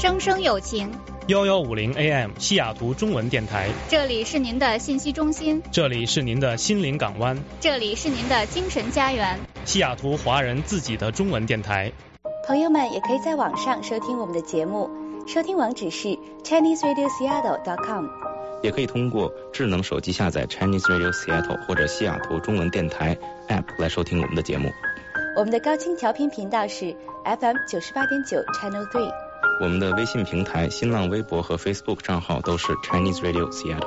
声声有情。 1150 AM 西雅图中文电台， 这里是您的信息中心， 这里是您的心灵港湾， 这里是您的精神家园， 西雅图华人自己的中文电台。 朋友们也可以在网上收听我们的节目，收听网址是 ChineseRadioSeattle.com， 也可以通过智能手机下载 Chinese Radio Seattle 或者西雅图中文电台 App 来收听我们的节目。 我们的高清调频频道是 FM 98.9 Channel 3。 我们的微信平台、新浪微博和 Facebook 账号都是 Chinese Radio Seattle。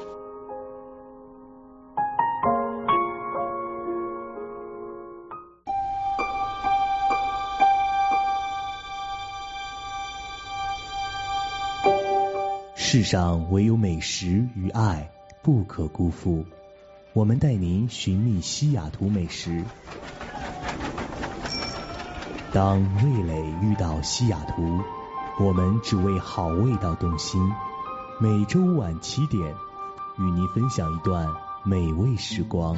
世上唯有美食与爱不可辜负，我们带您寻觅西雅图美食。当味蕾遇到西雅图，我们只为好味道动心。每周晚7点，与您分享一段美味时光，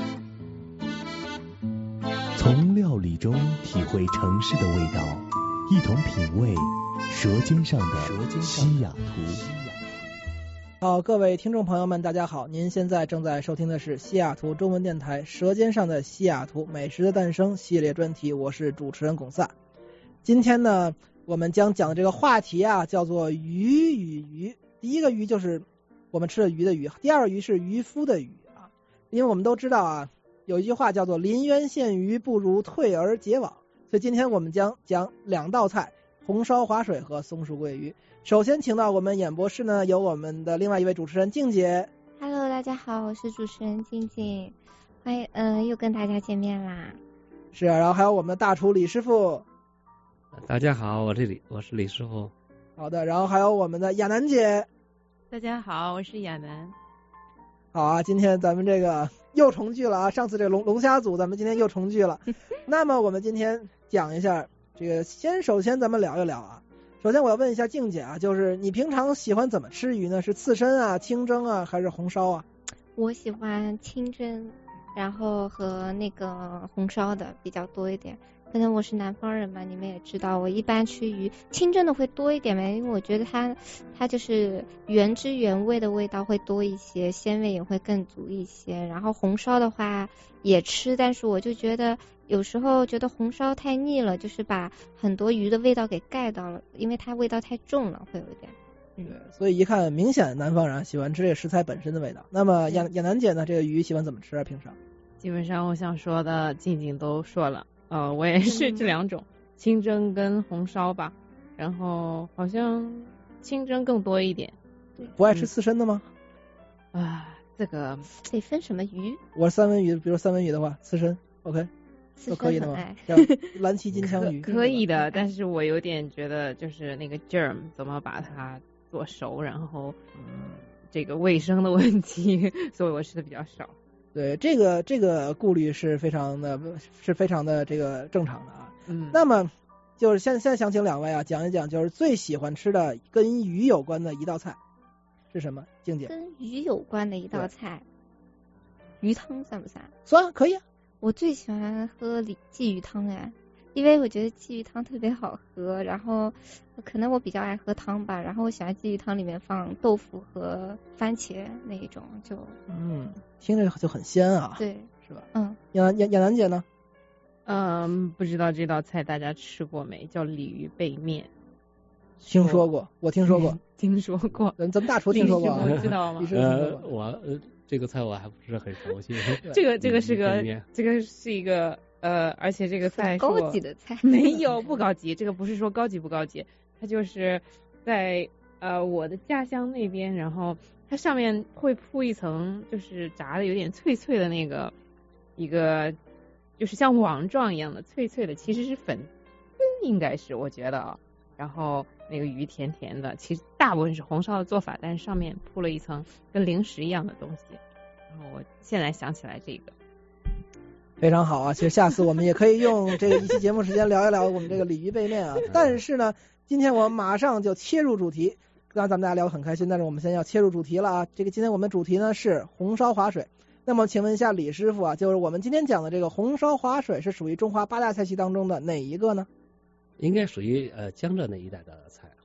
从料理中体会城市的味道，一同品味舌尖上的西雅图。 好，各位听众朋友们大家好，您现在正在收听的是西雅图中文电台舌尖上的西雅图美食的诞生系列专题，我是主持人龚萨。今天呢我们将讲的这个话题啊叫做鱼与鱼。第一个鱼就是我们吃的鱼的鱼，第二个鱼是渔夫的鱼啊。因为我们都知道啊，有一句话叫做临渊羡鱼不如退而结网，所以今天我们将讲2道菜，红烧滑水和松鼠桂鱼。首先请到我们演播室呢有我们的另外一位主持人静姐。 Hello， 大家好，我是主持人静静，欢迎又跟大家见面啦。 是啊，然后还有我们的大厨李师傅。 大家好，我是李师傅。 好的，然后还有我们的亚楠姐。 大家好，我是亚楠。 好啊，今天咱们这个又重聚了啊，上次这个龙虾组咱们今天又重聚了。那么我们今天讲一下这个，首先咱们聊一聊啊。首先我要问一下静姐啊，就是你平常喜欢怎么吃鱼呢？是刺身啊、清蒸啊，还是红烧啊？ 我喜欢清蒸，然后和那个红烧的比较多一点。可能我是南方人嘛，你们也知道，我一般吃鱼清蒸的会多一点呗，因为我觉得它就是原汁原味的味道会多一些，鲜味也会更足一些。然后红烧的话也吃，但是我就觉得有时候觉得红烧太腻了，就是把很多鱼的味道给盖到了，因为它味道太重了，会有一点。 对，所以一看明显南方人喜欢吃这个食材本身的味道。那么亚楠姐呢，这个鱼喜欢怎么吃啊？平常基本上我想说的静静都说了，我也是这2种，清蒸跟红烧吧，然后好像清蒸更多一点。 不爱吃刺身的吗？ 这个得分什么鱼。 我三文鱼，比如三文鱼的话，刺身 OK 都可以的吗？蓝鳍金枪鱼可以的，但是我有点觉得就是那个 germ 怎么把它做熟，然后这个卫生的问题，所以我吃的比较少。 对，这个顾虑是非常的这个正常的啊。那么就是现在想请2位啊讲一讲，就是最喜欢吃的跟鱼有关的一道菜是什么？静姐。 跟鱼有关的一道菜，鱼汤算不算？ 算，可以啊。 我最喜欢喝鲫鱼汤因为我觉得鲫鱼汤特别好喝，然后可能我比较爱喝汤吧，然后我喜欢鲫鱼汤里面放豆腐和番茄那一种，就听着就很鲜啊。 对， 是吧？亚楠姐呢？ 不知道这道菜大家吃过没？叫鲤鱼背面。 听说过，我听说过。 听说过。 咱们大厨听说过啊？ 知道吗？ 我这个菜我还不是很熟悉。 这个是一个而且这个菜是高级的菜。 没有，不高级，这个不是说高级不高级，它就是在我的家乡那边，然后它上面会铺一层就是炸的有点脆脆的那个一个就是像网状一样的脆脆的，其实是粉丝应该是我觉得啊，然后那个鱼甜甜的，其实大部分是红烧的做法，但是上面铺了一层跟零食一样的东西，然后我现在想起来这个非常好啊。其实下次我们也可以用这个一期节目时间聊一聊我们这个鲤鱼背面啊。但是呢今天我们马上就切入主题，刚才咱们大家聊得很开心，但是我们现在要切入主题了啊。这个今天我们主题呢是红烧滑水。那么请问一下李师傅啊，就是我们今天讲的这个红烧滑水是属于中华8大菜系当中的哪一个呢？ 应该属于江浙那一带的菜，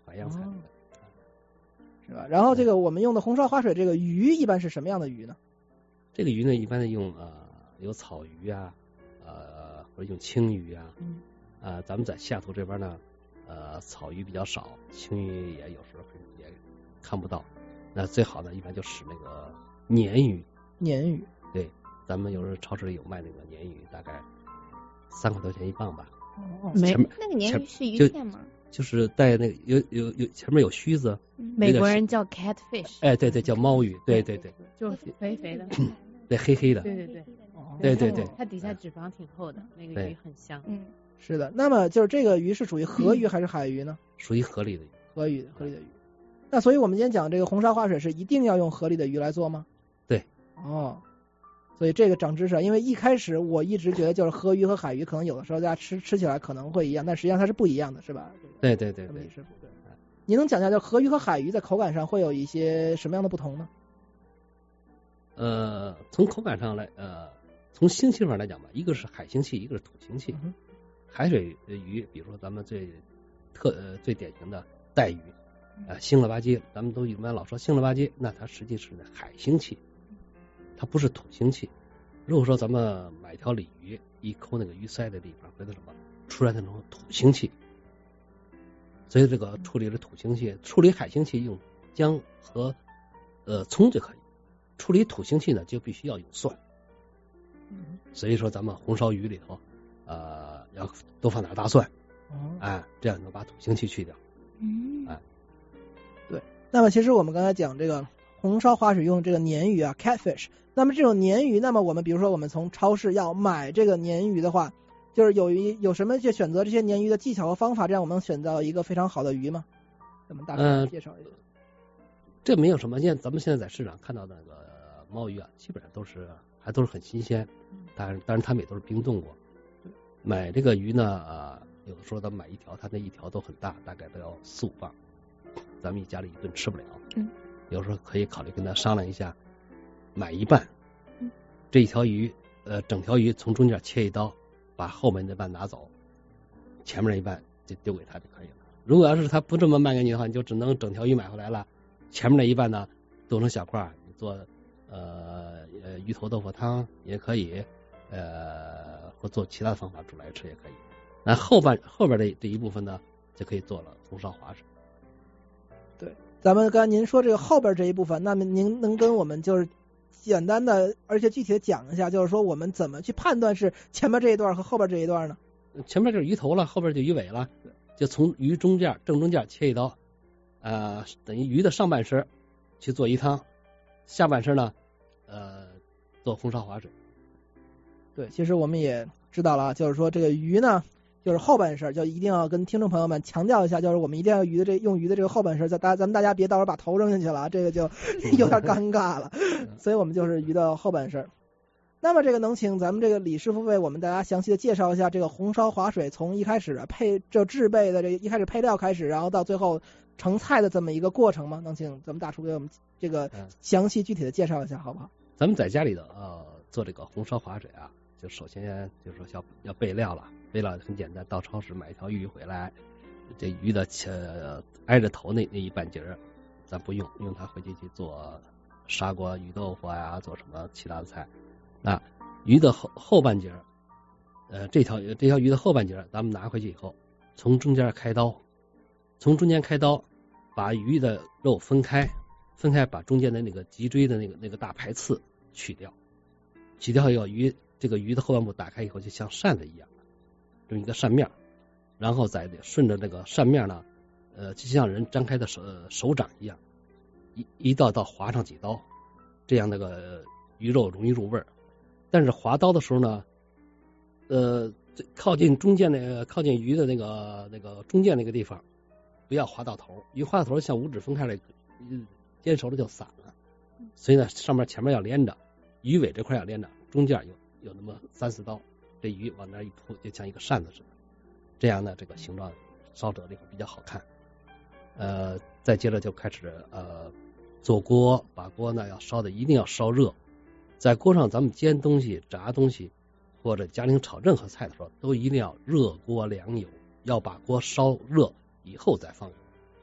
淮扬菜里的， 是吧？然后这个我们用的红烧滑水这个鱼一般是什么样的鱼呢？ 这个鱼呢，一般的用有草鱼啊，或者用青鱼啊，咱们在西雅图这边呢，草鱼比较少，青鱼也有时候也看不到。那最好呢，一般就使那个鲶鱼。 鲶鱼， 对，咱们有时候超市里有卖那个鲶鱼，大概3块多钱一磅吧。 那个鲶鱼是鱼片吗？ 就是带那个有前面有须子。 美国人叫 catfish。 哎，对，叫猫鱼，对， 就肥肥的。 对，黑黑的。 对，它底下脂肪挺厚的，那个鱼很香。 是的。那么就是这个鱼是属于河鱼还是海鱼呢？ 属于河里的鱼。 河里的鱼。那所以我们今天讲这个红烧滑水是一定要用河里的鱼来做吗？ 对。 所以这个长知识，因为一开始我一直觉得就是河鱼和海鱼可能有的时候大家吃起来可能会一样，但实际上它是不一样的，是吧？ 对。 您能讲讲就河鱼和海鱼在口感上会有一些什么样的不同呢？ 从口感上来，从腥气上来讲吧，一个是海腥气，一个是土腥气。海水鱼，比如说咱们最典型的带鱼，腥了吧唧，咱们都一般老说腥了吧唧，那它实际是海腥气，它不是土腥气。如果说咱们买一条鲤鱼，一抠那个鱼鳃的地方或者什么，出来那种土腥气。所以这个处理了土腥气，处理海腥气用姜和葱就可以。处理土腥气呢，就必须要用蒜。所以说咱们红烧鱼里头，要多放点大蒜，这样能把土腥气去掉。 对。那么其实我们刚才讲这个红烧滑水用这个鲶鱼啊 ，catfish。那么这种鲶鱼，那么我们比如说我们从超市要买这个鲶鱼的话，就是有什么去选择这些鲶鱼的技巧和方法，这样我们能选择一个非常好的鱼吗？咱们大概介绍一下。 这没有什么，咱们现在在市场看到那个猫鱼啊，基本上都是很新鲜，当然他们也都是冰冻过。买这个鱼呢，有的时候咱们买一条，它那一条都很大，大概都要4、5磅，咱们一家里一顿吃不了。有时候可以考虑跟他商量一下，买一半，这一条鱼，整条鱼从中间切一刀，把后面那半拿走，前面那一半就丢给他就可以了。如果要是他不这么卖给你的话，你就只能整条鱼买回来了，前面那一半呢剁成小块，你做鱼头豆腐汤也可以，或做其他的方法煮来吃也可以。那后边的这一部分呢，就可以做了红烧滑水。 对，咱们刚才您说这个后边这一部分，那么您能跟我们就是简单的而且具体的讲一下，就是说我们怎么去判断是前面这一段和后边这一段呢？ 前面就是鱼头了，后边就鱼尾了，就从鱼正中间切一刀，等于鱼的上半身去做鱼汤，下半身呢，做红烧滑水。 对，其实我们也知道了，就是说这个鱼呢，就是后半身，就一定要跟听众朋友们强调一下，就是我们一定要用鱼的这个后半身，咱们大家别到时候把头扔进去了，这个就有点尴尬了。所以我们就是鱼的后半身。那么这个能请咱们这个李师傅为我们大家详细的介绍一下这个红烧滑水从一开始制备的一开始配料开始，然后到最后成菜的这么一个过程吗？能请咱们大厨给我们这个详细具体的介绍一下好不好？ 咱们在家里的做这个红烧滑水啊，就首先就是说要备料了，备料很简单，到超市买一条鱼回来，这鱼的挨着头那一半截咱不用它回去做砂锅鱼豆腐啊，做什么其他的菜。那鱼的后半截这条鱼的后半截咱们拿回去以后，从中间开刀，把鱼的肉分开，把中间的那个脊椎的那个大排刺去掉以后，这个鱼的后半部打开以后，就像扇子一样，这么一个扇面，然后再顺着这个扇面呢，就像人张开的手掌一样，一道道划上几刀，这样那个鱼肉容易入味儿。但是划刀的时候呢，靠近鱼的那个中间那个地方，不要划到头，一划到头像五指分开了，煎熟了就散了。所以呢，前面要连着，鱼尾这块要连着，中间有那么3、4刀，这鱼往那一扑，就像一个扇子似的。这样呢，这个形状烧着的比较好看。再接着就开始做锅，把锅呢一定要烧热。在锅上咱们煎东西、炸东西，或者家庭炒任何菜的时候，都一定要热锅凉油，要把锅烧热以后再放油。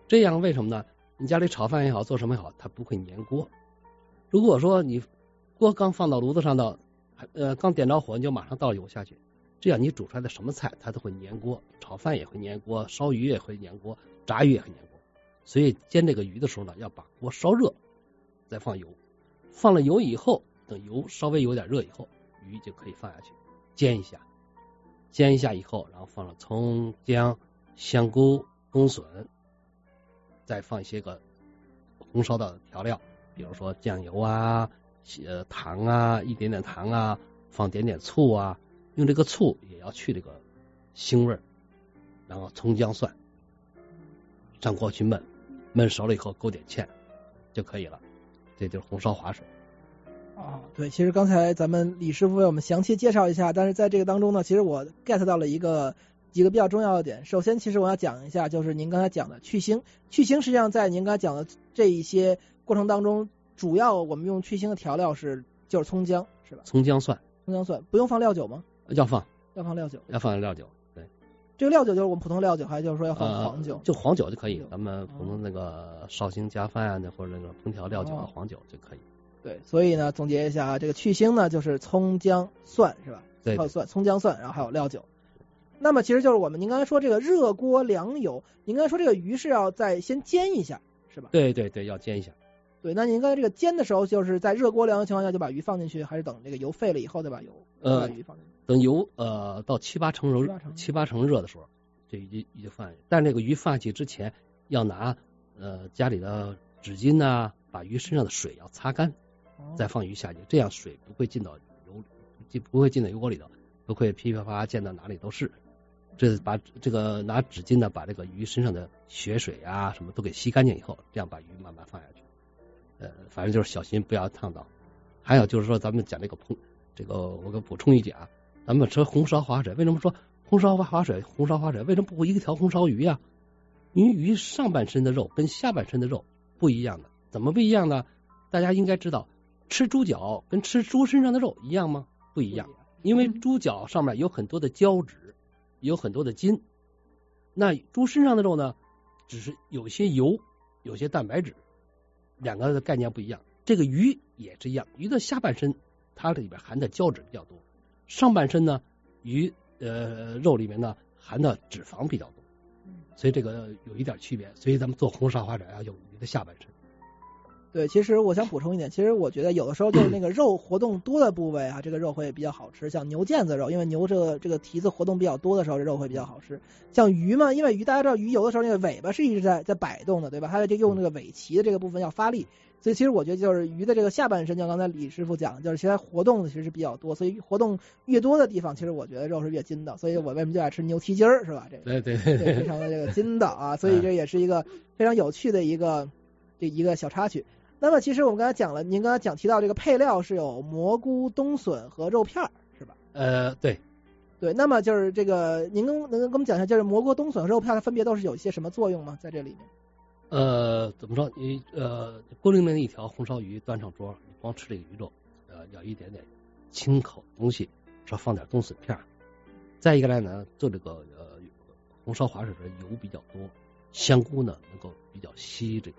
这样为什么呢？你家里炒饭也好，做什么也好，它不会粘锅。如果说你锅刚放到炉子上的，刚点着火，你就马上倒油下去，这样你煮出来的什么菜它都会粘锅，炒饭也会粘锅，烧鱼也会粘锅，炸鱼也会粘锅。所以煎这个鱼的时候呢，要把锅烧热，再放油。放了油以后，等油稍微有点热以后，鱼就可以放下去煎一下。煎一下以后，然后放了葱、姜、香菇、冬笋，再放一些个红烧的调料，比如说酱油啊、糖啊，一点点糖啊，放点点醋啊，用这个醋也要去这个腥味儿，然后葱姜蒜上锅去焖，焖熟了以后勾点芡就可以了，这就是红烧滑水。 对，其实刚才咱们李师傅为我们详细介绍一下，但是在这个当中呢，其实我 get 到了几个比较重要的点。首先，其实我要讲一下，就是您刚才讲的去腥。去腥实际上在您刚才讲的这一些过程当中，主要我们用去腥的调料就是葱姜，是吧？ 葱姜蒜， 不用放料酒吗？ 要放料酒， 要放料酒。对， 这个料酒就是我们普通料酒，还是就是说要放黄酒？ 就黄酒就可以，咱们普通那个绍兴家饭啊，或者那个烹调料酒啊，黄酒就可以。 对，所以呢，总结一下啊，这个去腥呢就是葱姜蒜，是吧？ 对， 还有葱姜蒜，然后还有料酒。那么其实就是您刚才说这个热锅凉油，您刚才说这个鱼是要先煎一下，是吧？ 对，要煎一下。 对，那您刚才这个煎的时候，就是在热锅凉的情况下就把鱼放进去，还是等这个油沸了以后再把鱼放进去？ 等油到七八成热的时候，这鱼就放进去。但这个鱼放进去之前，要拿家里的纸巾啊，把鱼身上的水要擦干，再放鱼下去，这样水不会进到油锅里头，不会噼噼啪啪溅到哪里都是。这把这个拿纸巾呢，把这个鱼身上的血水啊什么都给吸干净以后，这样把鱼慢慢放下去。反正就是小心不要烫到。还有就是说，咱们讲这个我给补充一句啊，咱们吃红烧滑水，为什么说红烧滑水为什么不一条红烧鱼啊？因为鱼上半身的肉跟下半身的肉不一样的，怎么不一样呢？大家应该知道，吃猪脚跟吃猪身上的肉一样吗？不一样，因为猪脚上面有很多的胶质，有很多的筋，那猪身上的肉呢，只是有些油，有些蛋白质，两个的概念不一样。这个鱼也是一样，鱼的下半身它里边含的胶质比较多，上半身呢鱼肉里面呢含的脂肪比较多，所以这个有一点区别。所以咱们做红烧滑水要用鱼的下半身。 对，其实我想补充一点，其实我觉得有的时候就是那个肉活动多的部位啊，这个肉会比较好吃。像牛腱子肉，因为牛这个蹄子活动比较多的时候，这肉会比较好吃。像鱼嘛，因为鱼大家知道鱼游的时候那个尾巴是一直在摆动的，对吧？它就用那个尾鳍的这个部分要发力，所以其实我觉得就是鱼的这个下半身，像刚才李师傅讲，就是其实活动的其实是比较多，所以活动越多的地方，其实我觉得肉是越筋道。所以我为什么就爱吃牛蹄筋儿，是吧？这个对，非常的这个筋道啊，所以这也是一个非常有趣的一个小插曲。那么其实我们刚才讲了，您刚才提到这个配料是有蘑菇、冬笋和肉片，是吧？ 对。 那么就是这个，您能跟我们讲一下，就是蘑菇、冬笋和肉片它分别都是有一些什么作用吗？在这里面？ 怎么说？你锅里面的一条红烧鱼端上桌，你光吃这个鱼肉，要一点点清口的东西，说放点冬笋片。再一个来呢，做这个红烧滑水的油比较多，香菇呢能够比较吸这个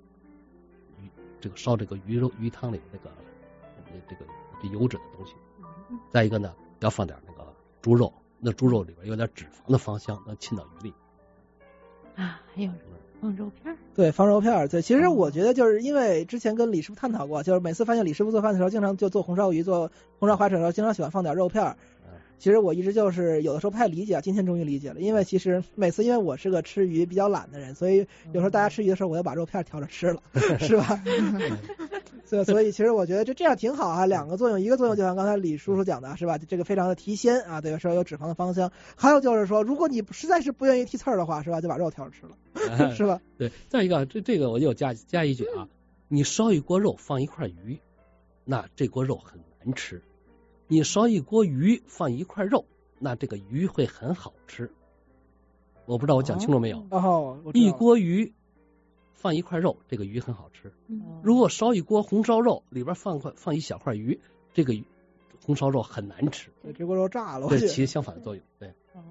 烧这个鱼肉鱼汤里这个油脂的东西。再一个呢，要放点那个猪肉，那猪肉里边有点脂肪的芳香，能沁到鱼里。 还有什么？放肉片？ 对，放肉片。对，其实我觉得就是因为之前跟李师傅探讨过，就是每次发现李师傅做饭的时候，经常就做红烧鱼、做红烧滑水的时候，经常喜欢放点肉片。其实我一直就是有的时候不太理解，今天终于理解了。因为其实每次因为我是个吃鱼比较懒的人，所以有时候大家吃鱼的时候，我要把肉片挑着吃了，是吧？所以其实我觉得这样挺好啊，两个作用，一个作用就像刚才李叔叔讲的，是吧？这个非常的提鲜啊，对，说有脂肪的芳香。还有就是说，如果你实在是不愿意剔刺儿的话，是吧？就把肉挑着吃了，是吧？ 对。再一个，这个我就加一句啊，你烧一锅肉放一块鱼，那这锅肉很难吃。你烧一锅鱼放一块肉，那这个鱼会很好吃。我不知道我讲清楚没有？一锅鱼放一块肉，这个鱼很好吃。如果烧一锅红烧肉，里边放一小块鱼，这个红烧肉很难吃。 对，这锅肉炸了。 对，起相反的作用。对。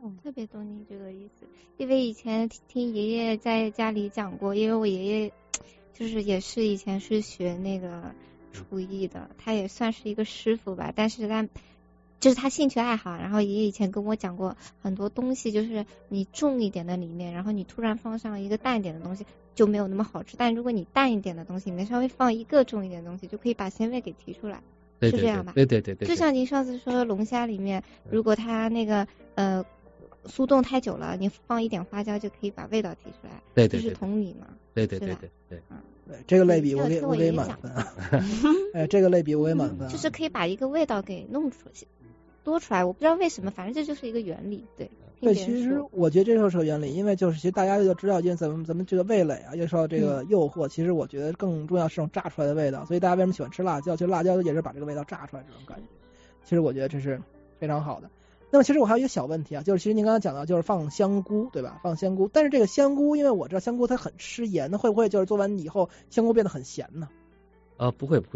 特别懂你这个意思，因为以前听爷爷在家里讲过，因为我爷爷就是也是以前是学那个厨艺的，他也算是一个师傅吧，但是就是他兴趣爱好，然后爷爷以前跟我讲过很多东西，就是你重一点的里面，然后你突然放上一个淡一点的东西就没有那么好吃，但如果你淡一点的东西里面稍微放一个重一点的东西，就可以把鲜味给提出来， 是这样吧？ 对， 就像您上次说龙虾里面，如果它那个速冻太久了，你放一点花椒就可以把味道提出来， 对， 就是同理嘛。 对， 对， 这个类比我给满分啊！哎，这个类比我给满分， 就是可以把一个味道给弄出来，多出来。我不知道为什么，反正这就是一个原理。对， 其实我觉得这就是个原理，因为就是其实大家就知道，因为咱们这个味蕾啊，又受到这个诱惑，其实我觉得更重要是这种炸出来的味道。所以大家为什么喜欢吃辣椒？其实辣椒也是把这个味道炸出来，这种感觉。其实我觉得这是非常好的。那么其实我还有一个小问题啊，就是其实您刚才讲到就是放香菇，对吧？放香菇，但是这个香菇，因为我知道香菇它很吃盐，那会不会就是做完以后香菇变得很咸呢？ 不会，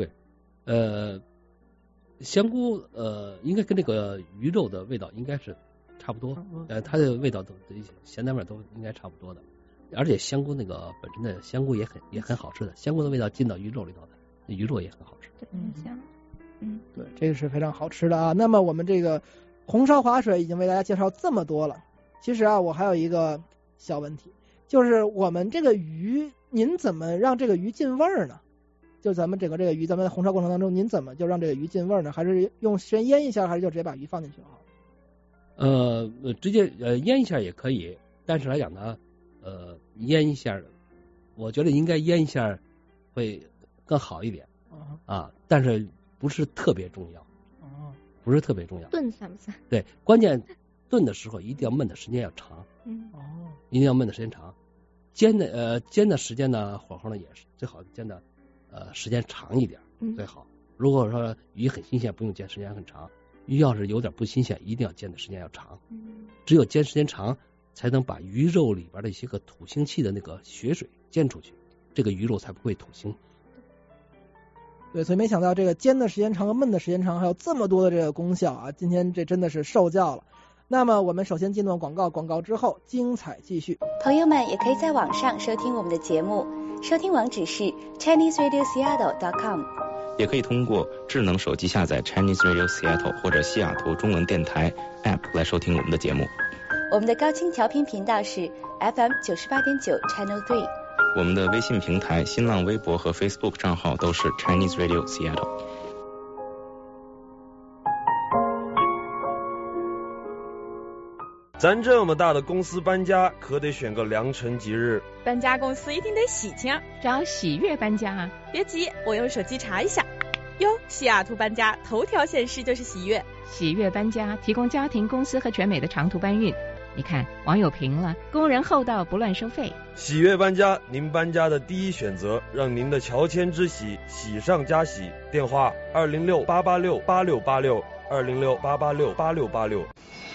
香菇应该跟这个鱼肉的味道应该是差不多，它的味道都咸淡味都应该差不多的，而且香菇那个本身的香菇也很好吃的，香菇的味道进到鱼肉里头的，鱼肉也很好吃。 对，很香。 对，这个是非常好吃的啊。那么我们这个红烧划水已经为大家介绍这么多了，其实啊，我还有一个小问题，就是我们这个鱼，您怎么让这个鱼进味儿呢？就咱们整个这个鱼，咱们在红烧过程当中，您怎么就让这个鱼进味儿呢？还是用时间腌一下，还是就直接把鱼放进去好？ 直接腌一下也可以，但是来讲呢，腌一下，我觉得应该腌一下会更好一点啊，但是不是特别重要。不是特别重要。 炖算不算？ 对，关键炖的时候一定要焖的时间要长。一定要焖的时间长。煎的时间呢，火候呢也是最好煎的时间长一点最好。如果说鱼很新鲜，不用煎时间很长；鱼要是有点不新鲜，一定要煎的时间要长。只有煎时间长，才能把鱼肉里边的一些个土腥气的那个血水煎出去，这个鱼肉才不会土腥。 对，所以没想到这个煎的时间长和焖的时间长还有这么多的这个功效啊！今天这真的是受教了。那么我们首先进入广告，广告之后精彩继续。 朋友们也可以在网上收听我们的节目，收听网址是 ChineseRadioSeattle.com， 也可以通过智能手机下载 Chinese Radio Seattle 或者西雅图中文电台 App 来收听我们的节目。 我们的高清调频频道是 FM 98.9 Channel 3。 我们的微信平台、新浪微博和 Facebook 账号都是 Chinese Radio Seattle。 咱这么大的公司搬家，可得选个良辰吉日。 搬家公司一定得喜庆， 找喜悦搬家啊！ 别急，我用手机查一下。哟，西雅图搬家头条显示就是喜悦。 喜悦搬家提供家庭、公司和全美的长途搬运。你看，网友评了，工人厚道，不乱收费。 喜悦搬家，您搬家的第一选择，让您的乔迁之喜喜上加喜。电话206-886-8686，206-886-8686。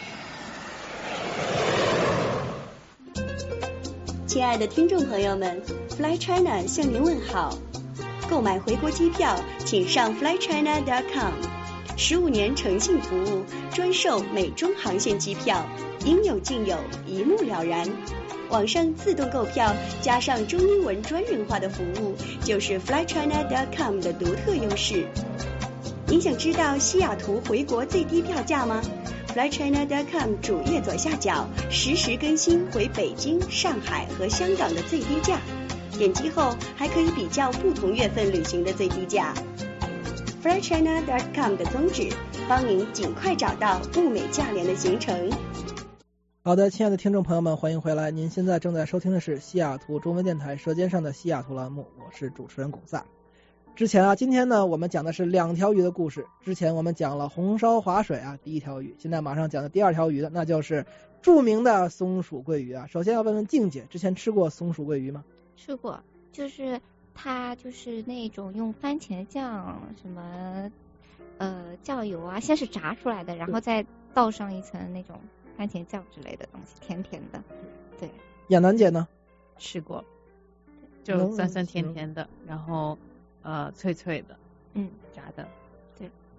亲爱的听众朋友们 ，Fly China 向您问好。购买回国机票，请上 flychina.com。15年诚信服务，专售美中航线机票，应有尽有，一目了然。网上自动购票，加上中英文专人化的服务，就是 flychina.com 的独特优势。您想知道西雅图回国最低票价吗？flychina.com 主页左下角实时更新回北京、上海和香港的最低价，点击后还可以比较不同月份旅行的最低价。flychina.com 的宗旨，帮您尽快找到物美价廉的行程。 好的，亲爱的听众朋友们，欢迎回来。您现在正在收听的是西雅图中文电台舌尖上的西雅图栏目，我是主持人龚萨。今天呢，我们讲的是2条鱼的故事。之前我们讲了红烧划水啊，第1条鱼，现在马上讲的第2条鱼的，那就是著名的松鼠桂鱼啊。首先要问问静姐，之前吃过松鼠桂鱼吗？ 吃过，就是它就是那种用番茄酱什么酱油啊，先是炸出来的，然后再倒上一层那种番茄酱之类的东西，甜甜的。对， 亚楠姐呢？ 吃过，就酸酸甜甜的，然后脆脆的，炸的。 对，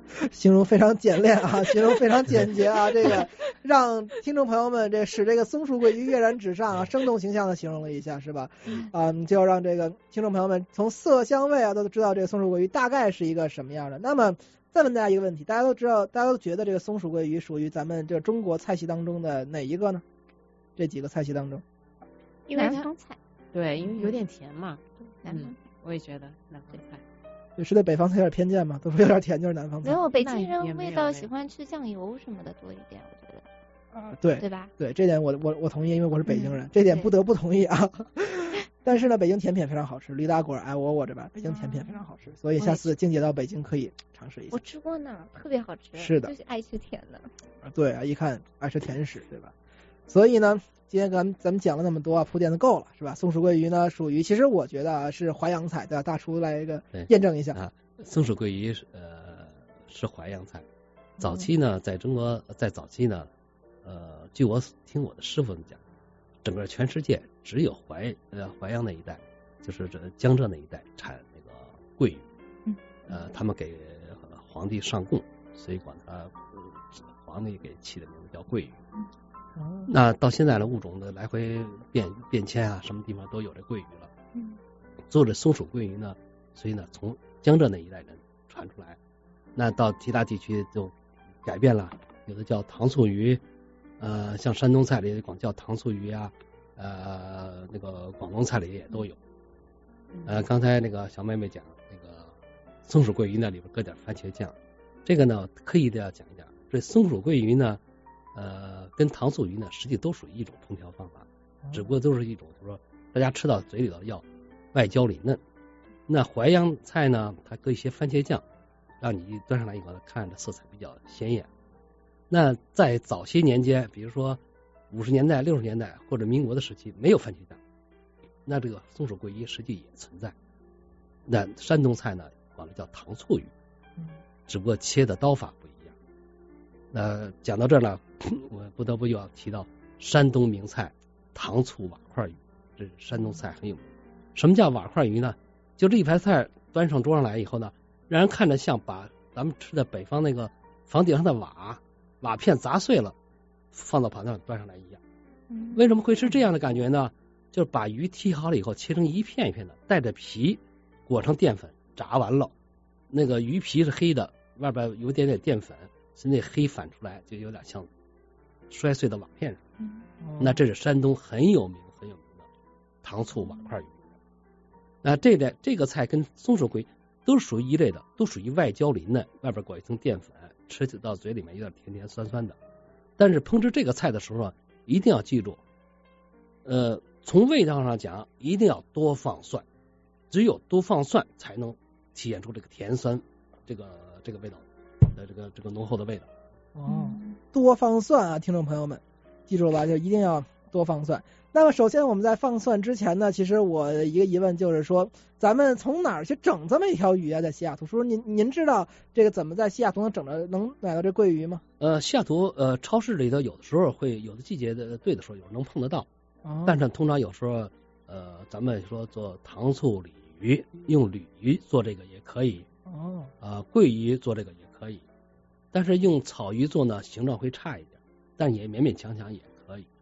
形容非常简练啊，形容非常简洁啊，这个让听众朋友们使这个松鼠桂鱼跃然纸上啊，生动形象的形容了一下，是吧？就让这个听众朋友们从色香味啊都知道这个松鼠桂鱼大概是一个什么样的。那么再问大家一个问题，大家都知道，大家都觉得这个松鼠桂鱼属于咱们这中国菜系当中的哪一个呢？这几个菜系当中， 因为南方菜， 对，因为有点甜嘛。 南方， 我也觉得南方菜。 是对北方菜有点偏见嘛？都说有点甜就是南方菜。 没有，北京人味道喜欢吃酱油什么的多一点，我觉得。对吧？ 对，这点我同意，因为我是北京人，这点不得不同意啊。但是呢，北京甜品非常好吃，驴打滚、爱窝这吧，北京甜品非常好吃，所以下次静姐到北京可以尝试一下。 我吃过呢，特别好吃。 是的， 就是爱吃甜的。 对啊，一看爱吃甜食，对吧？所以呢，今天咱们讲了那么多啊，铺垫的够了，是吧？松鼠桂鱼呢，属于其实我觉得啊是淮扬菜，对吧？大厨来一个验证一下啊。松鼠桂鱼是淮扬菜，早期呢，在中国在早期呢，据我听我的师傅们讲，整个全世界只有淮扬那一带，就是这江浙那一带产那个桂鱼，他们给皇帝上贡，所以管它皇帝给起的名字叫桂鱼。那到现在的物种的来回变迁啊，什么地方都有这桂鱼了。做这松鼠桂鱼呢，所以呢，从江浙那一带人传出来，那到其他地区就改变了，有的叫糖醋鱼，像山东菜里光叫糖醋鱼啊，那个广东菜里也都有。刚才那个小妹妹讲那个松鼠桂鱼呢，里边搁点番茄酱，这个呢刻意的要讲一讲，这松鼠桂鱼呢。跟糖醋鱼呢，实际都属于一种烹调方法，只不过都是一种，就是说大家吃到嘴里头要外焦里嫩。那淮扬菜呢，它搁一些番茄酱，让你端上来以后呢，看着色彩比较鲜艳。那在早些年间，比如说50年代、60年代或者民国的时期，没有番茄酱，那这个松鼠桂鱼实际也存在。那山东菜呢，管它叫糖醋鱼，只不过切的刀法不一样。讲到这儿呢，我不得不又要提到山东名菜糖醋瓦块鱼，这是山东菜很有名。什么叫瓦块鱼呢？就这一盘菜端上桌上来以后呢，让人看着像把咱们吃的北方那个房顶上的瓦片砸碎了，放到盘上端上来一样。为什么会是这样的感觉呢？就是把鱼剔好了以后，切成一片一片的，带着皮，裹上淀粉，炸完了。那个鱼皮是黑的，外边有点淀粉。是那黑反出来就有点像摔碎的瓦片上，那这是山东很有名的糖醋瓦块鱼。那这个菜跟松鼠桂都属于一类的，都属于外焦里嫩，外边裹一层淀粉，吃到嘴里面有点甜甜酸酸的。但是烹制这个菜的时候啊，一定要记住，从味道上讲，一定要多放蒜，只有多放蒜才能体现出这个甜酸这个味道。这个浓厚的味道。 多放蒜啊，听众朋友们记住了吧，就一定要多放蒜。那么首先我们在放蒜之前呢，其实我的一个疑问就是说，咱们从哪儿去整这么一条鱼啊？在西雅图，叔叔您知道这个怎么在西雅图能买到这桂鱼吗？ 西雅图超市里头有的时候会有的季节的对的时候有能碰得到，但是通常有时候咱们说做糖醋鲤鱼，用鲤鱼做这个也可以。桂鱼做这个也可以，但是用草鱼做呢，形状会差一点，但也勉勉强强也可以。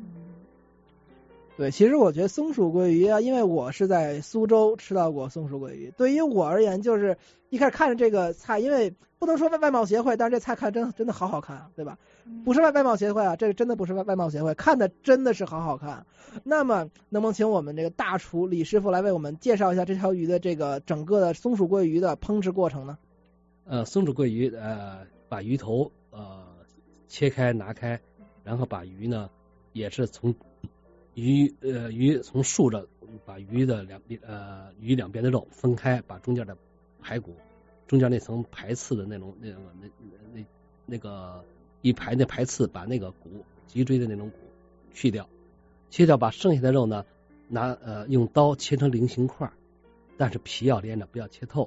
对，其实我觉得松鼠桂鱼啊，因为我是在苏州吃到过松鼠桂鱼，对于我而言，就是一开始看着这个菜，因为不能说外贸协会，但是这菜看真的好看啊，对吧？不是外贸协会啊，这个真的不是外贸协会，看的真的是好看。那么能不能请我们这个大厨李师傅来为我们介绍一下这条鱼的这个整个的松鼠桂鱼的烹制过程呢？ 松鼠桂鱼把鱼头切开拿开，然后把鱼呢也是从鱼从竖着把鱼的两边的肉分开，把中间的排骨中间那层排刺的那个一排那排刺，把那个骨脊椎的那种骨去掉，切掉，把剩下的肉呢用刀切成菱形块，但是皮要连着，不要切透。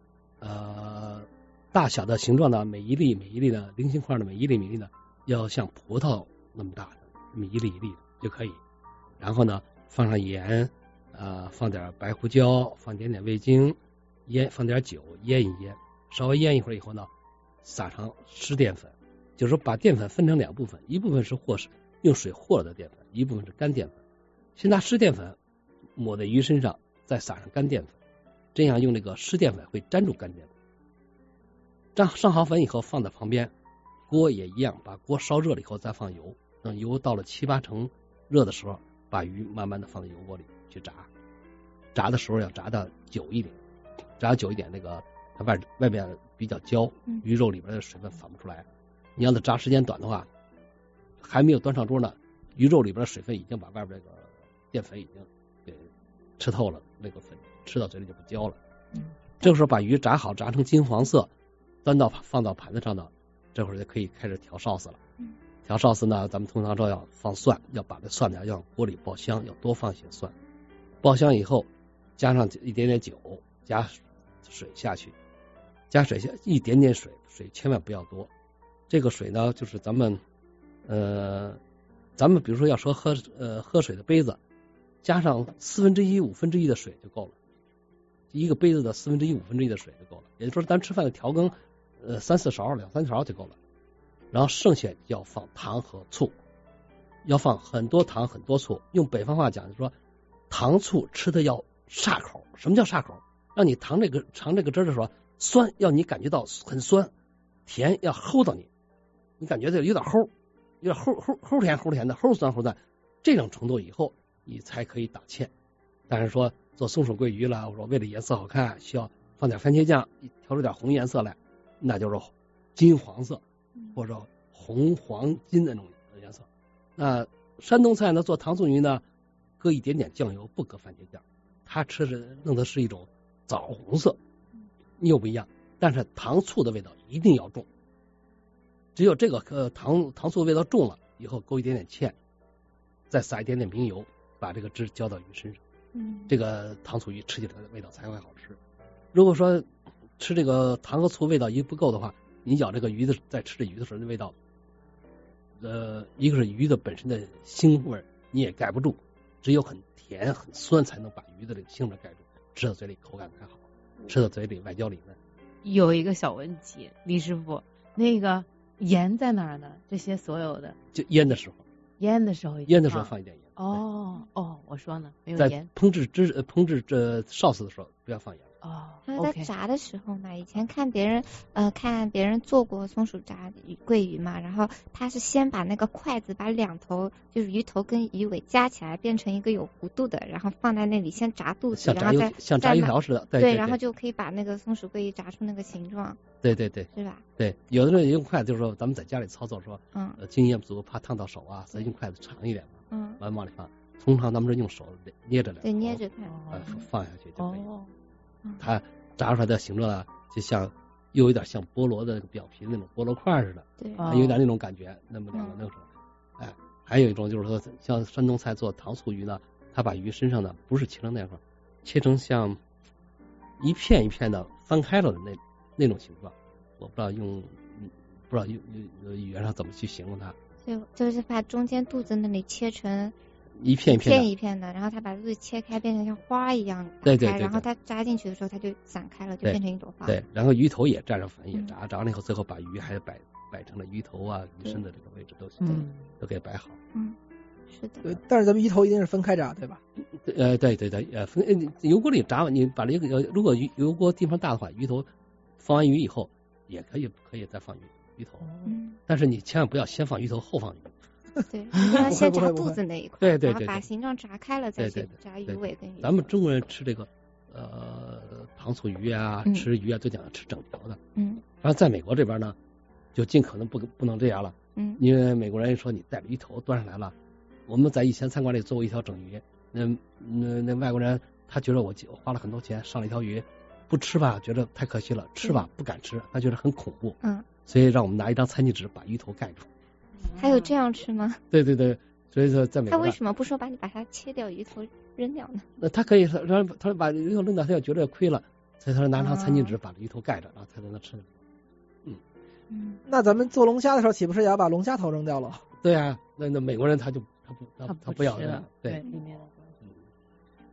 大小的形状呢，每一粒的菱形块的每一粒呢，要像葡萄那么大的，那么一粒的就可以。然后呢，放上盐，放点白胡椒，放点味精，放点酒，腌一腌，稍微腌一会儿以后呢， 撒上湿淀粉，就是说把淀粉分成2部分，一部分是用水和了的淀粉，一部分是干淀粉。先拿湿淀粉抹在鱼身上，再撒上干淀粉，这样用这个湿淀粉会粘住干淀粉。上好粉以后放在旁边，锅也一样，把锅烧热了以后再放油，等油到了7、8成热的时候，把鱼慢慢的放在油锅里去炸。炸的时候要炸的久一点，炸久一点，那个它外边比较焦，鱼肉里边的水分反不出来。你要是炸时间短的话，还没有端上桌呢，鱼肉里边的水分已经把外边这个淀粉已经给吃透了，那个粉吃到嘴里就不焦了。这个时候把鱼炸好，炸成金黄色，放到盘子上呢，这会儿就可以开始调sauce了。调sauce呢，咱们通常说要放蒜，要把这蒜呢要锅里爆香，要多放些蒜。爆香以后，加上一点点酒，加水下去，加水下一点点水，水千万不要多。这个水呢，就是咱们比如说要说喝水的杯子，加上1/4、1/5的水就够了。一个杯子的1/4、1/5的水就够了。也就是说，咱吃饭的调羹，3、4勺、2、3勺就够了。然后剩下要放糖和醋，要放很多糖很多醋。用北方话讲就是说，糖醋吃的要煞口。什么叫煞口？让你尝这个汁的时候，酸要你感觉到很酸，甜要齁到你感觉到有点齁，有点齁甜的，齁酸，这种程度以后你才可以打芡。但是说做松鼠桂鱼了，我说为了颜色好看，需要放点番茄酱，调出点红颜色来，那就是金黄色或者红黄金的那种颜色。那山东菜呢，做糖醋鱼呢，搁一点点酱油，不搁番茄酱，它弄的是一种枣红色，又不一样。但是糖醋的味道一定要重，只有这个糖醋的味道重了以后，勾一点点芡，再撒一点点明油，把这个汁浇到鱼身上。这个糖醋鱼吃起来的味道才会好吃。如果说吃这个糖和醋味道不够的话，你咬这个鱼在吃这鱼的时候，那味道，一个是鱼的本身的腥味你也盖不住，只有很甜很酸才能把鱼的这个腥味盖住，吃到嘴里口感才好，吃到嘴里外焦里嫩。 有一个小问题，李师傅，那个盐在哪儿呢？这些所有的就腌的时候放一点盐。 我说呢，没有盐。 在烹制sauce的时候不要放盐。 还有在炸的时候嘛，以前看别人做过松鼠炸桂鱼嘛，然后他是先把那个筷子把2头就是鱼头跟鱼尾夹起来变成一个有弧度的，然后放在那里先炸肚子，然后像炸油条似的， 对，然后就可以把那个松鼠桂鱼炸出那个形状。 对， 是吧？ 对，有的人用筷子，就是说咱们在家里操作说，经验不足，怕烫到手啊，所以用筷子长一点嘛，往里放。通常咱们是用手捏着对，捏着看， 放下去就可以。它炸出来的形状呢，就像又有点像菠萝的表皮那种菠萝块似的， 对， 有点那种感觉。那么2个弄出来，还有一种就是说，像山东菜做糖醋鱼呢，它把鱼身上呢不是切成那块，切成像一片一片的翻开了的那种形状，我不知道用语言上怎么去形容它。 就是把中间肚子那里切成一片一片的，然后它把肚子切开，变成像花一样， 对， 然后它扎进去的时候，它就散开了，就变成一朵花。 对，然后鱼头也蘸上粉，也炸完了以后，最后把鱼还摆成了鱼头啊、鱼身的这个位置都给摆好。 是的。 但是咱们鱼头一定是分开炸，对吧？ 对，油锅里炸，你把这个如果油锅地方大的话，鱼头放完鱼以后也可以再放鱼头，但是你千万不要先放鱼头后放鱼。 对，要先炸肚子那一块， 对， 然后把形状炸开了再去炸鱼尾跟鱼。 咱们中国人吃这个糖醋鱼啊，吃鱼啊都讲吃整条的。然后在美国这边呢，就尽可能不能这样了。因为美国人说你带着鱼头端上来了，我们在以前餐馆里做过一条整鱼，那外国人他觉得我花了很多钱上了一条鱼，不吃吧觉得太可惜了，吃吧不敢吃，他觉得很恐怖。所以让我们拿一张餐巾纸把鱼头盖住。 还有这样吃吗？ 对，所以说在美国， 他为什么不说把它切掉，鱼头扔掉呢？ 那他可以，他把鱼头扔掉，他就觉得亏了，所以他拿张餐巾纸把鱼头盖着，然后才能吃。 那咱们做龙虾的时候，岂不是也要把龙虾头扔掉了？ 对啊，那美国人他不要的， 对里面的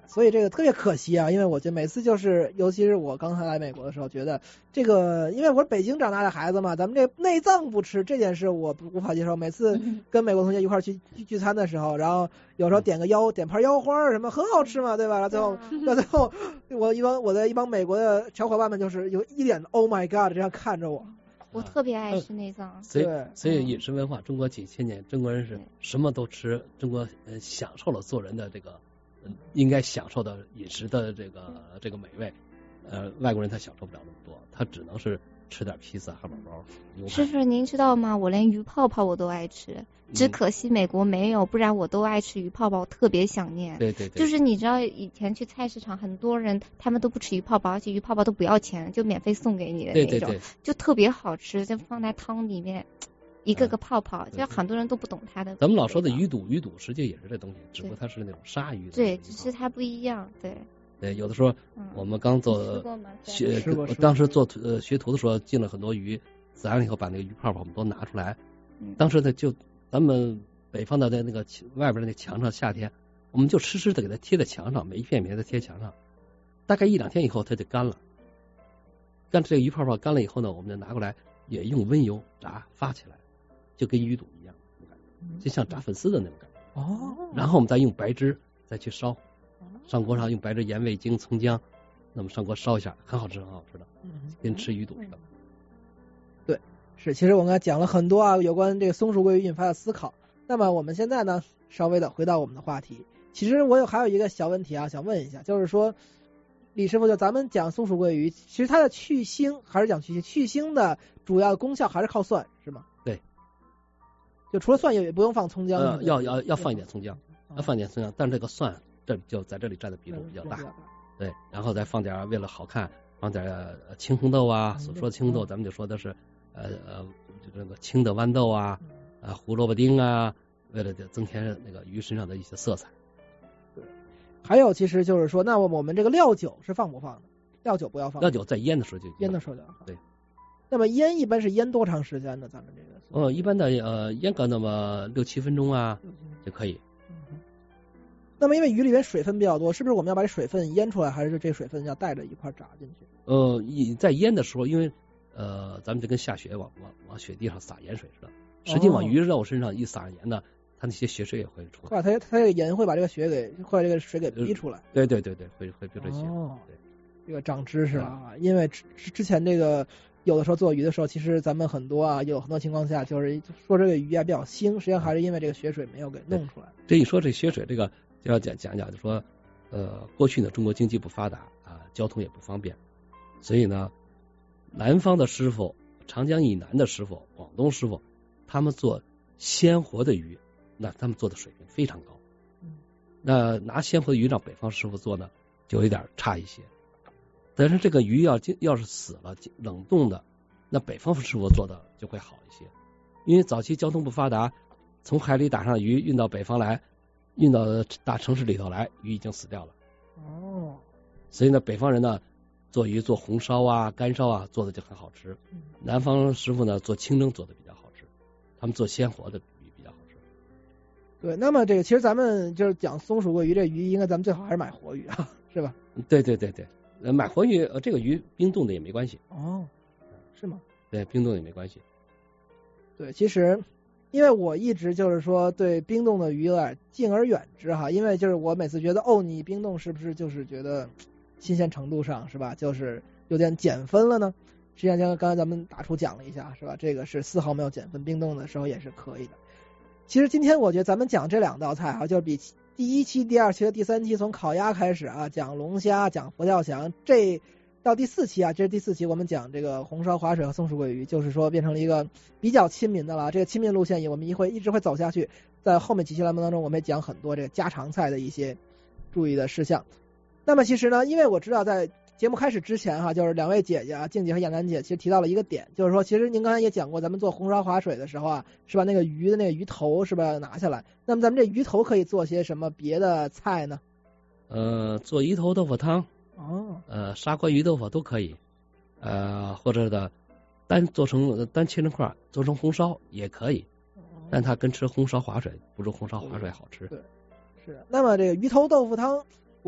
所以这个特别可惜啊，因为我觉得每次就是，尤其是我刚才来美国的时候，觉得这个，因为我是北京长大的孩子嘛，咱们这内脏不吃这件事我无法接受。每次跟美国同学一块去聚餐的时候，然后有时候点盘腰花什么很好吃嘛，对吧？然后最后我的一帮美国的小伙伴们就是有一脸的 Oh my God 这样看着我。 我特别爱吃内脏。 所以饮食文化，中国几千年，中国人是什么都吃，中国享受了做人的这个应该享受的饮食的这个美味，外国人他享受不了那么多，他只能是吃点披萨、汉堡包、牛排。 师傅您知道吗？我连鱼泡泡我都爱吃，只可惜美国没有，不然我都爱吃鱼泡泡，我特别想念。 对对对。 就是你知道以前去菜市场，很多人他们都不吃鱼泡泡，而且鱼泡泡都不要钱，就免费送给你的那种， 对对对， 就特别好吃，就放在汤里面。一个个泡泡，就很多人都不懂它的。 咱们老说的鱼肚实际也是这东西，只不过它是那种鲨鱼的。 对，只是它不一样。对。 对，有的时候我们刚做当时做学徒的时候进了很多鱼，宰完了以后把那个鱼泡泡我们都拿出来。当时就咱们北方的那个外边的那墙上，夏天我们就湿湿的给它贴在墙上，每一片的贴墙上，大概1-2天以后它就干了。干这个鱼泡泡干了以后呢，我们就拿过来也用温油炸发起来。就跟鱼肚一样，就像炸粉丝的那种感觉。哦。然后我们再用白汁再去烧，上锅上用白汁、盐、味精、葱姜，那么上锅烧一下，很好吃，很好吃的，跟吃鱼肚似的。 对，是。其实我刚才讲了很多啊，有关这个松鼠桂鱼引发的思考。那么我们现在呢，稍微的回到我们的话题。其实我还有一个小问题啊，想问一下，就是说，李师傅，就咱们讲松鼠桂鱼，其实它的去腥还是讲去腥，去腥的主要功效还是靠蒜，是吗？ 对。 就除了蒜也不用放葱姜， 要放一点葱姜，要放一点葱姜，但这个蒜就在这里占的比重比较大，对，然后再放点，为了好看，放点青红豆啊，所说的青红豆，咱们就说的是就这个青的豌豆啊，胡萝卜丁啊，为了增添那个鱼身上的一些色彩。 对，还有其实就是说，那我们这个料酒是放不放的？料酒不要放， 料酒在腌的时候就腌的时候就要放。 对。 那么腌一般是腌多长时间呢？咱们这个一般的腌个那么6-7分钟啊就可以。 那么因为鱼里面水分比较多，是不是我们要把这水分腌出来，还是这水分要带着一块炸进去？ 在腌的时候，因为咱们就跟下雪往雪地上撒盐水似的，实际往鱼肉身上一撒盐呢，它那些血水也会出来。 它这个盐会把这个会把这个水给逼出来。 对，会逼出血。对， 这个长知识了啊！因为之前这个。有的时候做鱼的时候，其实咱们有很多情况下就是说这个鱼啊比较腥，实际上还是因为这个血水没有给弄出来。 这一说这血水，这个就要讲就说，过去呢中国经济不发达啊，交通也不方便，所以呢，南方的师傅、长江以南的师傅、广东师傅，他们做鲜活的鱼，那他们做的水平非常高。那拿鲜活的鱼让北方师傅做呢，就有点差一些。但是这个鱼要是死了冷冻的，那北方师傅做的就会好一些，因为早期交通不发达，从海里打上鱼运到北方来，运到大城市里头来，鱼已经死掉了。 哦， 所以呢，北方人呢做鱼做红烧啊、干烧啊做的就很好吃，南方师傅呢做清蒸做的比较好吃，他们做鲜活的鱼比较好吃。 对，那么这个其实咱们就是讲松鼠桂鱼，这鱼应该咱们最好还是买活鱼啊，是吧？ 对。买活鱼，这个鱼冰冻的也没关系。 哦，是吗？ 对，冰冻也没关系。 对，其实因为我一直就是说对冰冻的鱼有点敬而远之哈，因为就是我每次觉得你冰冻是不是就是觉得新鲜程度上是吧，就是有点减分了呢？实际上像刚才咱们打出讲了一下是吧，这个是丝毫没有减分，冰冻的时候也是可以的。其实今天我觉得咱们讲这2道菜啊，就是比第1期、第2期和第3期从烤鸭开始啊，讲龙虾，讲佛跳墙，这到第4期啊，这是第4期我们讲这个红烧滑水和松鼠桂鱼，就是说变成了一个比较亲民的了。这个亲民路线我们一直会走下去，在后面几期栏目当中，我们也讲很多这个家常菜的一些注意的事项。那么其实呢，因为我知道在节目开始之前哈，就是2位姐姐啊，静姐和亚楠姐其实提到了一个点，就是说其实您刚才也讲过，咱们做红烧滑水的时候啊，是吧，那个鱼的那个鱼头是吧要拿下来，那么咱们这鱼头可以做些什么别的菜呢？ 做鱼头豆腐汤，砂锅鱼豆腐都可以，或者的单切成块做成红烧也可以，但它跟吃红烧滑水不如红烧滑水好吃。 对，是。那么这个鱼头豆腐汤，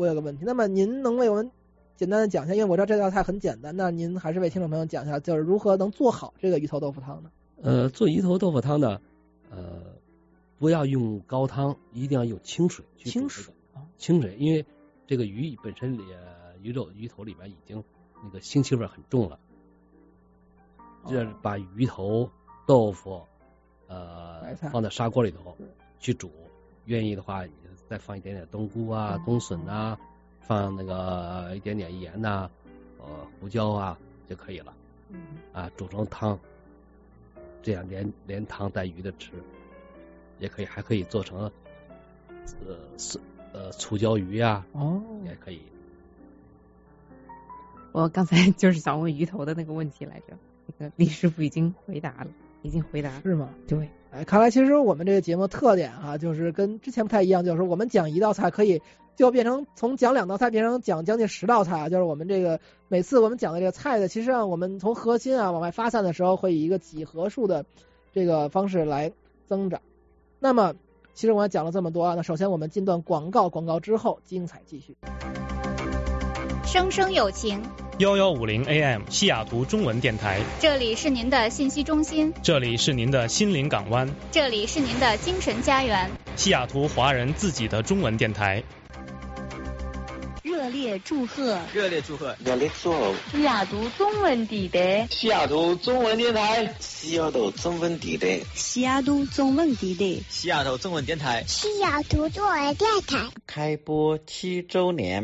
我有个问题，那么您能为我们简单的讲一下，因为我知道这道菜很简单，那您还是为听众朋友讲一下，就是如何能做好这个鱼头豆腐汤呢？ 做鱼头豆腐汤呢，不要用高汤，一定要用清水去煮。清水，因为这个鱼本身鱼头里面已经那个腥气味很重了，这把鱼头、豆腐放在砂锅里头去煮，愿意的话再放一点点冬菇啊、冬笋啊，放那个一点点盐呐、胡椒啊就可以了。煮成汤，这样连汤带鱼的吃也可以，还可以做成醋椒鱼啊，也可以。 我刚才就是想问鱼头的那个问题来着，那个李师傅已经回答了。 是吗？ 对。 看来其实我们这个节目特点就是跟之前不太一样，就是我们讲一道菜可以就变成从讲2道菜变成讲将近10道菜就是我们这个每次我们讲的这个菜的，其实上我们从核心往外发散的时候，会以一个几何数的这个方式来增长。那么其实我们讲了这么多那首先我们进段广告之后精彩继续。 声声有情 1150 AM 西雅图中文电台， 这里是您的信息中心， 这里是您的心灵港湾， 这里是您的精神家园， 西雅图华人自己的中文电台。 热烈祝贺西雅图中文电台， 西雅图中文电台，西雅图中文电台， 西雅图中文电台， 西雅图中文电台， 西雅图中文电台开播7周年。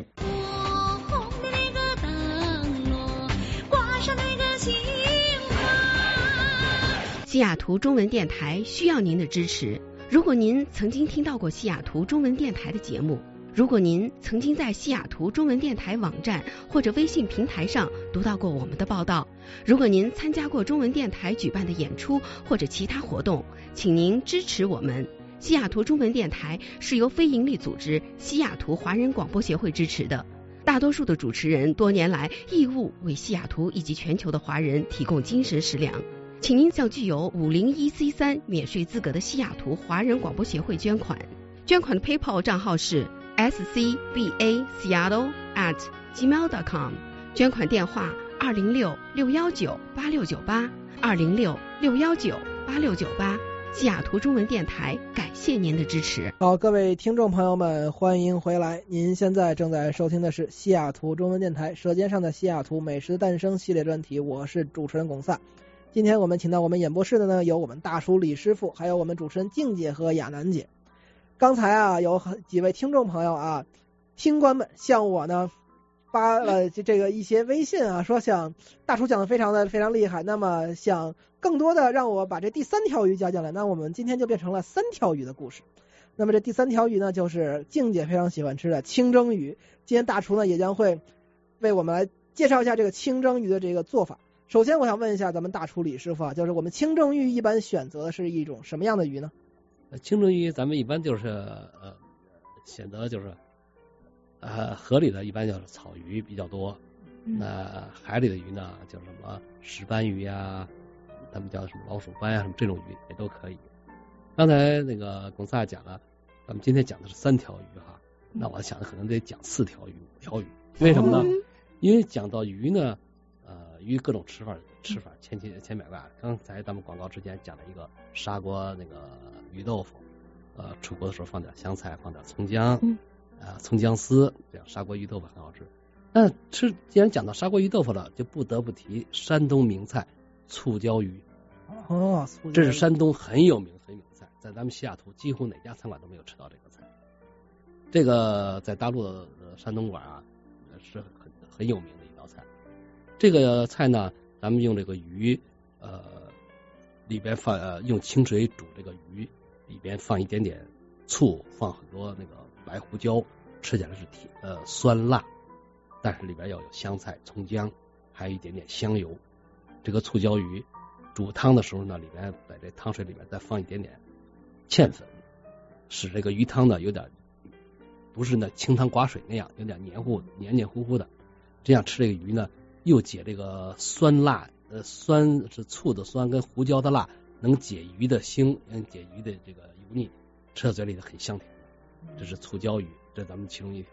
西雅图中文电台需要您的支持。如果您曾经听到过西雅图中文电台的节目，如果您曾经在西雅图中文电台网站或者微信平台上读到过我们的报道，如果您参加过中文电台举办的演出或者其他活动，请您支持我们。西雅图中文电台是由非营利组织西雅图华人广播协会支持的，大多数的主持人多年来义务为西雅图以及全球的华人提供精神食粮。请您向具有501C3免税资格的西雅图华人广播协会捐款。捐款的 PayPal 账号是 scbaseattle@gmail.com， 捐款电话206-619-8698 206-619-8698。西雅图中文电台感谢您的支持。 好，各位听众朋友们，欢迎回来。您现在正在收听的是西雅图中文电台舌尖上的西雅图美食的诞生系列专题，我是主持人龚萨。今天我们请到我们演播室的呢，有我们大厨李师傅，还有我们主持人静姐和亚楠姐。刚才有几位听众朋友听官们向我呢发了这个一些微信说想大厨讲的非常厉害，那么想更多的让我把这第3条鱼加进来，那我们今天就变成了3条鱼的故事。那么这第3条鱼呢，就是静姐非常喜欢吃的清蒸鱼。今天大厨呢也将会为我们来介绍一下这个清蒸鱼的这个做法。首先我想问一下咱们大厨李师傅就是我们清蒸鱼一般选择的是一种什么样的鱼呢？ 清蒸鱼咱们一般就是选择就是河里的一般就是草鱼比较多，那海里的鱼呢叫什么石斑鱼啊，他们叫什么老鼠斑啊，什么这种鱼也都可以。刚才那个龚萨讲了，咱们今天讲的是3条鱼那我想可能得讲4条鱼、5条鱼。为什么呢？因为讲到鱼呢鱼各种吃法千百万。刚才咱们广告之前讲了一个砂锅那个鱼豆腐，出锅的时候放点香菜，放点葱姜，葱姜丝，这样砂锅鱼豆腐很好吃。那既然讲到砂锅鱼豆腐了，就不得不提山东名菜醋椒鱼。这是山东很有名菜，在咱们西雅图几乎哪家餐馆都没有吃到这个菜。这个在大陆的山东馆是很有名的一道菜。这个菜呢，咱们用这个鱼里边用清水煮这个鱼，里边放一点点醋，放很多那个白胡椒，吃起来是酸辣，但是里边要有香菜、葱姜，还有一点点香油。这个醋椒鱼煮汤的时候呢，里边在这汤水里面再放一点点芡粉，使这个鱼汤呢有点不是那清汤寡水那样，有点黏糊糊的。这样吃这个鱼呢，又解这个酸辣，酸是醋的酸跟胡椒的辣，能解鱼的腥，解鱼的这个油腻，吃到嘴里很香甜。这是醋椒鱼，这是咱们其中一条。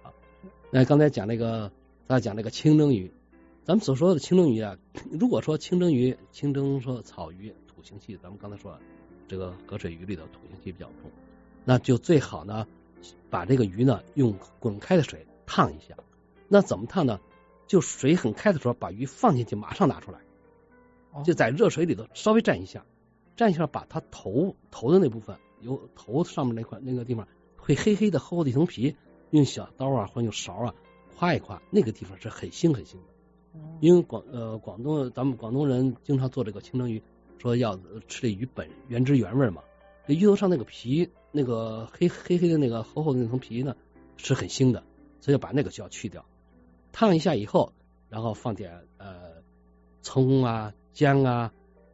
那刚才讲那个，咱讲那个清蒸鱼，咱们所说的清蒸鱼啊，如果说清蒸说草鱼土腥气，咱们刚才说这个河水鱼里的土腥气比较重，那就最好呢把这个鱼呢用滚开的水烫一下。那怎么烫呢？就水很开的时候把鱼放进去，马上拿出来，就在热水里头稍微蘸一下，把它头的那部分，有头上面那个地方会黑黑的厚厚的一层皮，用小刀啊或者用勺啊夸一夸，那个地方是很腥的。因为广东咱们广东人经常做这个清蒸鱼，说要吃这鱼本原汁原味嘛。这鱼头上那个皮，那个黑黑的那个厚厚的那层皮呢是很腥的，所以把那个就要去掉。烫一下以后，然后放点葱啊、姜啊、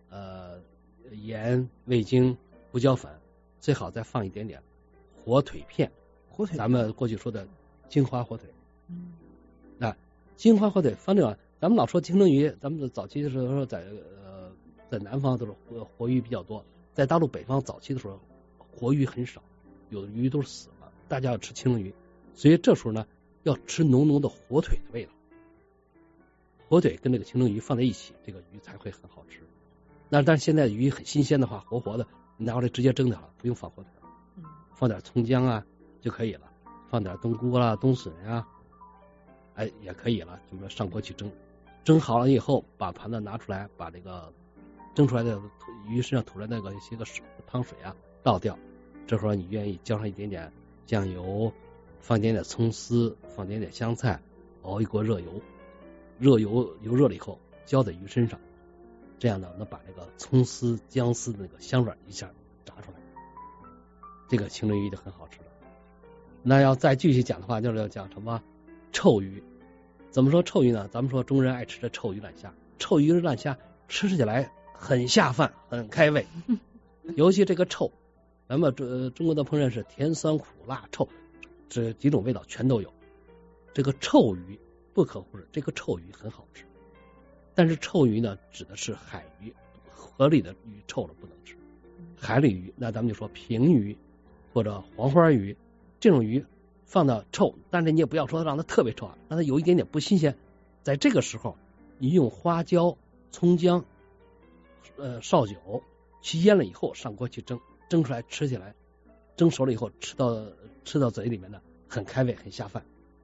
盐、味精、胡椒粉，最好再放一点点火腿片，咱们过去说的金华火腿。那金华火腿放这个，咱们老说清蒸鱼，咱们早期的时候在南方都是活鱼比较多，在大陆北方早期的时候活鱼很少，有的鱼都是死了，大家要吃清蒸鱼，所以这时候呢要吃浓浓的火腿的味道，火腿跟这个清蒸鱼放在一起，这个鱼才会很好吃。那但是现在鱼很新鲜的话，活的，你拿回来直接蒸就好了，不用放火腿，放点葱姜啊就可以了，放点冬菇啦、冬笋啊，也可以了，就说上锅去蒸，蒸好了以后把盘子拿出来，把这个蒸出来的鱼身上吐出来那个一些个汤水啊倒掉，这时候你愿意浇上一点点酱油，放一点点葱丝，放点点香菜，熬一锅热油，油热了以后浇在鱼身上，这样呢能把这个葱丝姜丝的那个香味一下炸出来，这个清蒸鱼就很好吃了。那要再继续讲的话，就是要讲什么臭鱼。怎么说臭鱼呢？咱们说中国人爱吃的臭鱼烂虾，臭鱼烂虾吃起来很下饭，很开胃。尤其这个臭，咱们中国的烹饪是甜酸苦辣臭，这几种味道全都有。这个臭鱼不可忽视，这个臭鱼很好吃。但是臭鱼呢，指的是海鱼，河里的鱼臭了不能吃。海里鱼，那咱们就说平鱼或者黄花鱼，这种鱼放到臭，但是你也不要说让它特别臭啊，让它有一点点不新鲜。在这个时候，你用花椒、葱姜、绍酒去腌了以后，上锅去蒸，蒸出来吃起来，蒸熟了以后吃到嘴里面呢，很开胃，很下饭。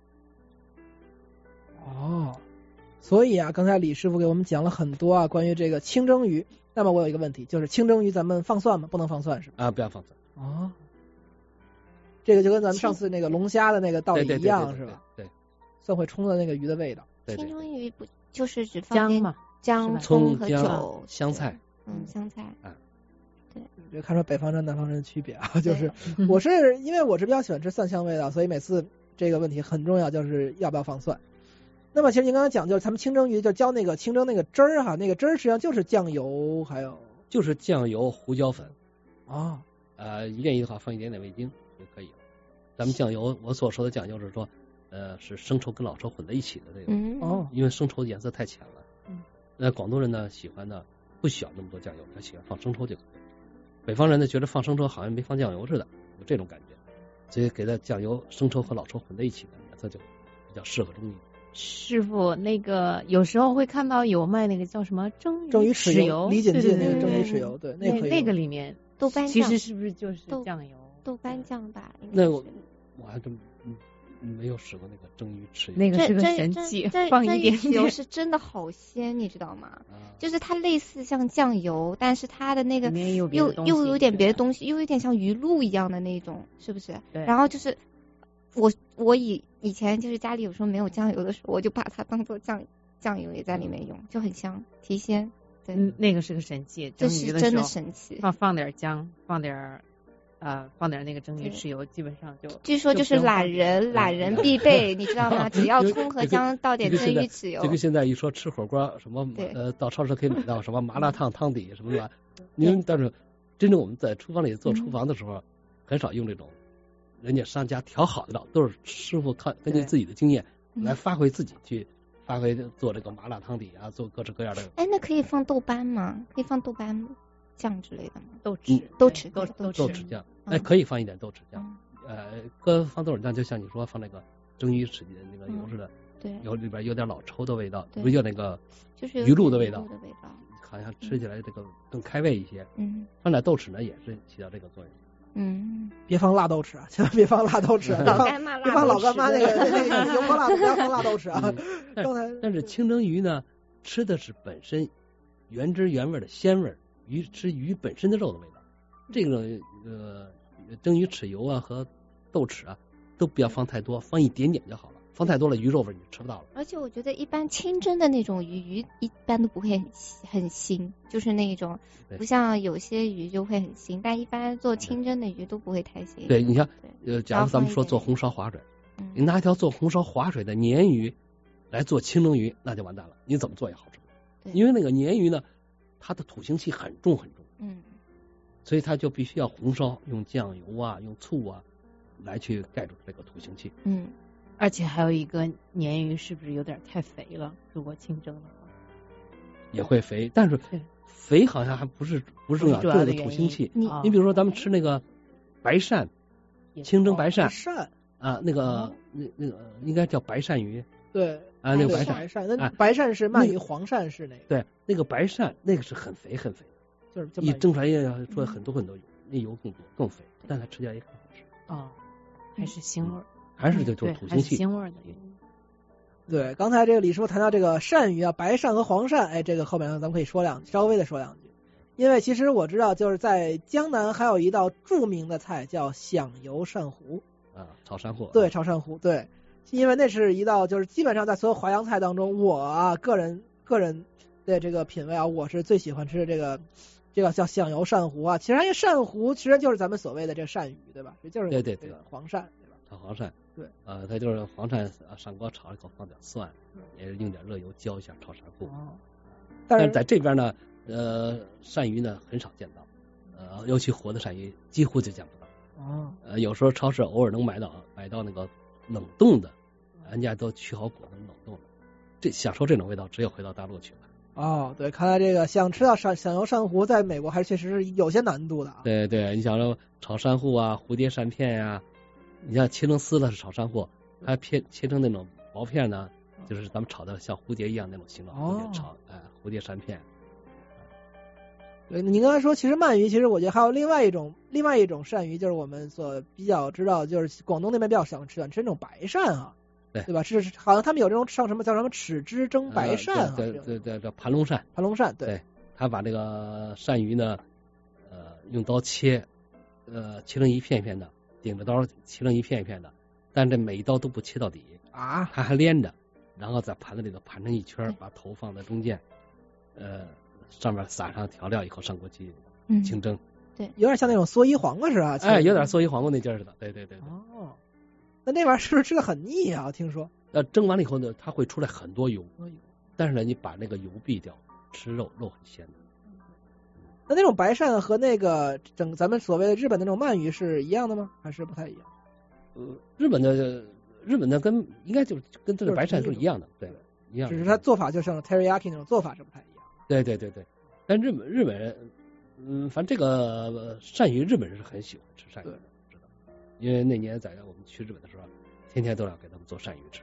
所以啊，刚才李师傅给我们讲了很多啊关于这个清蒸鱼。那么我有一个问题，就是清蒸鱼咱们放蒜吗？不能放蒜是吧？ 不要放蒜。 这个就跟咱们上次那个龙虾的那个道理一样，是吧？ 对， 蒜会冲了那个鱼的味道。 清蒸鱼不就是只放点姜、 葱和酒、 香菜？ 香菜。对， 就看出北方人南方人的区别啊。就是我是因为我是比较喜欢吃蒜香味道，所以每次这个问题很重要，就是要不要放蒜。那么其实您刚才讲，就是咱们清蒸鱼就浇那个清蒸那个汁儿哈，那个汁儿实际上就是酱油，还有就是酱油、胡椒粉。 愿意的话放一点点味精就可以了。咱们酱油，我所说的酱油是说，是生抽跟老抽混在一起的这个。因为生抽颜色太浅了。广东人呢喜欢呢不需要那么多酱油，他喜欢放生抽就可以。北方人呢觉得放生抽好像没放酱油似的，有这种感觉，所以给它酱油、生抽和老抽混在一起的颜色就比较适合中医。 师傅，那个有时候会看到有卖那个叫什么蒸鱼豉油， 李锦记那个蒸鱼豉油，对， 那个里面豆瓣酱， 其实是不是就是酱油？ 豆瓣酱吧？ 那我还真没有使过那个蒸鱼豉油， 那个是个神器，放一点豉油是真的好鲜，你知道吗？就是它类似像酱油，但是它的那个又有点别的东西，又有点像鱼露一样的那种，是不是？ 对。 然后就是我以前就是家里有时候没有酱油的时候，我就把它当做酱油也在里面用，就很香，提鲜。对， 那个是个神器， 这是真的神器。 放点姜，放点那个蒸鱼豉油，基本上就据说就是懒人必备，你知道吗？只要葱和姜，倒点蒸鱼豉油。 这个现在一说吃火锅，什么到超市可以买到什么麻辣烫汤底什么的，但是真正我们在厨房里做厨房的时候，很少用这种人家商家调好的料，都是师傅根据自己的经验来发挥自己去发挥做这个麻辣汤底啊，做各式各样的。 那可以放豆瓣吗？可以放豆瓣酱之类的吗？ 豆豉酱，可以放一点豆豉酱。放豆豉酱就像你说放那个蒸鱼吃的那个油似的， 对， 里边有点老抽的味道， 对， 不叫那个就是鱼露的味道， 好像吃起来这个更开胃一些。放点豆豉呢，也是起到这个作用。 别放辣豆豉啊，千万别放辣豆豉，别放老干妈那个油泼辣子，不要放辣豆豉啊。 但是清蒸鱼呢，吃的是本身原汁原味的鲜味，吃鱼本身的肉的味道。这个蒸鱼豉油啊和豆豉啊都不要放太多，放一点点就好了。放太多了，鱼肉味你吃不到了。 而且我觉得一般清蒸的那种鱼一般都不会很腥，就是那种不像有些鱼就会很腥，但一般做清蒸的鱼都不会太腥。 对，你像假如咱们说做红烧划水，你拿一条做红烧划水的鲶鱼来做清蒸鱼，那就完蛋了，你怎么做也好吃不了。因为那个鲶鱼呢，它的土腥气很重很重，所以它就必须要红烧，用酱油啊，用醋啊来去盖住这个土腥气。 而且还有一个鲶鱼是不是有点太肥了？如果清蒸的话， 也会肥，但是肥好像还不是重要，重要的土腥气。你比如说咱们吃那个白鳝，清蒸白鳝啊，那个应该叫白鳝鱼。 对啊，那个白鳝，那白鳝是鳗鱼，黄鳝是那个。 对，那个白鳝那个是很肥很肥， 就是一蒸出来出来很多很多油，那油更多更肥，但它吃起来也很好吃。 还是腥味。 还是就是土腥气， 腥味的原因。 对，刚才这个李师傅谈到这个鳝鱼啊，白鳝和黄鳝，哎，这个后面咱们可以稍微的说两句，因为其实我知道，就是在江南还有一道著名的菜叫响油鳝糊啊，炒鳝糊。 对，炒鳝糊，对，因为那是一道就是基本上在所有淮扬菜当中，我啊个人的这个品味啊，我是最喜欢吃的这个叫响油鳝糊啊。其实鳝糊其实就是咱们所谓的这个鳝鱼，对吧？就是这个黄鳝。 炒黄鳝， 对， 它就是黄鳝上锅炒一口，放点蒜，也是用点热油浇一下炒鳝糊。但是在这边呢，鳝鱼呢很少见到，尤其活的鳝鱼几乎就见不到。有时候超市偶尔能买到那个冷冻的，人家都去好果的冷冻的，这享受这种味道只有回到大陆去了。 对，看来这个想吃到响油鳝糊，在美国还是确实是有些难度的啊。 对，你想说炒鳝糊啊，蝴蝶鳝片呀。你像切成丝的是炒鳝糊，还切成那种薄片呢，就是咱们炒的像蝴蝶一样那种形状，炒蝴蝶鳝片。 对，你刚才说其实鳗鱼，其实我觉得还有另外一种鳝鱼，就是我们所比较知道，就是广东那边比较喜欢吃那种白鳝啊，对吧？是好像他们有这种叫什么豉汁蒸白鳝对，叫盘龙鳝，对，他把这个鳝鱼呢，用刀切成一片一片的。顶着刀切成一片一片的，但这每一刀都不切到底啊， 它还连着，然后在盘子里头盘成一圈，把头放在中间，上面撒上调料以后上锅去清蒸， 对，有点像那种蓑衣黄瓜似的， 有点蓑衣黄瓜那劲儿似的，对。 那玩意儿是不是吃的很腻啊？听说蒸完了以后呢，它会出来很多油，但是呢，你把那个油避掉，吃肉很鲜的。 那种白鳝和那个咱们所谓的日本那种鳗鱼是一样的吗？还是不太一样？ 日本的跟应该就跟这个白鳝是一样的，对，一样。 只是它做法就像 teriyaki 那种做法是不太一样。 对。但日本人，反正这个鳝鱼日本人是很喜欢吃鳝鱼的，知道？因为那年在我们去日本的时候，天天都要给他们做鳝鱼吃。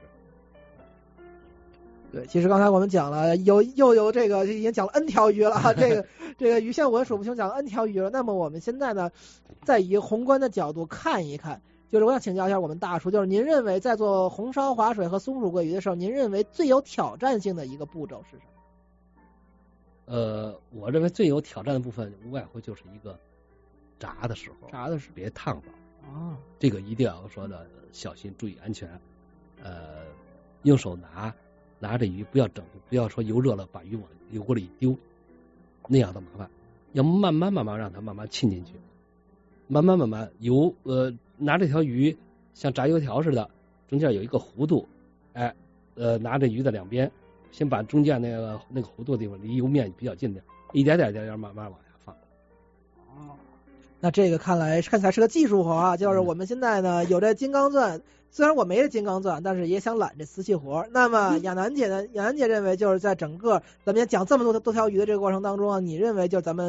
对，其实刚才我们讲了又有这个已经讲了 N 条鱼了啊，这个鱼线我也数不清，讲了 N 条鱼了。那么我们现在呢，再以宏观的角度看一看，就是我想请教一下我们大厨，就是您认为在做红烧划水和松鼠桂鱼的时候，您认为最有挑战性的一个步骤是什么？我认为最有挑战的部分无外乎就是一个炸的时候别烫到这个一定要说的小心，注意安全。用手拿着鱼，不要说油热了把鱼往油锅里丢，那样的麻烦。要慢慢让它慢慢浸进去，慢慢油拿这条鱼像炸油条似的，中间有一个弧度，拿着鱼的两边，先把中间那个弧度的地方离油面比较近的，一点点慢慢往下放。 那这个看起来是个技术活啊，就是我们现在呢有这金刚钻。虽然我没这金刚钻，但是也想揽这瓷器活。那么亚楠姐认为，就是在整个咱们也讲这么多条鱼的这个过程当中啊，你认为就咱们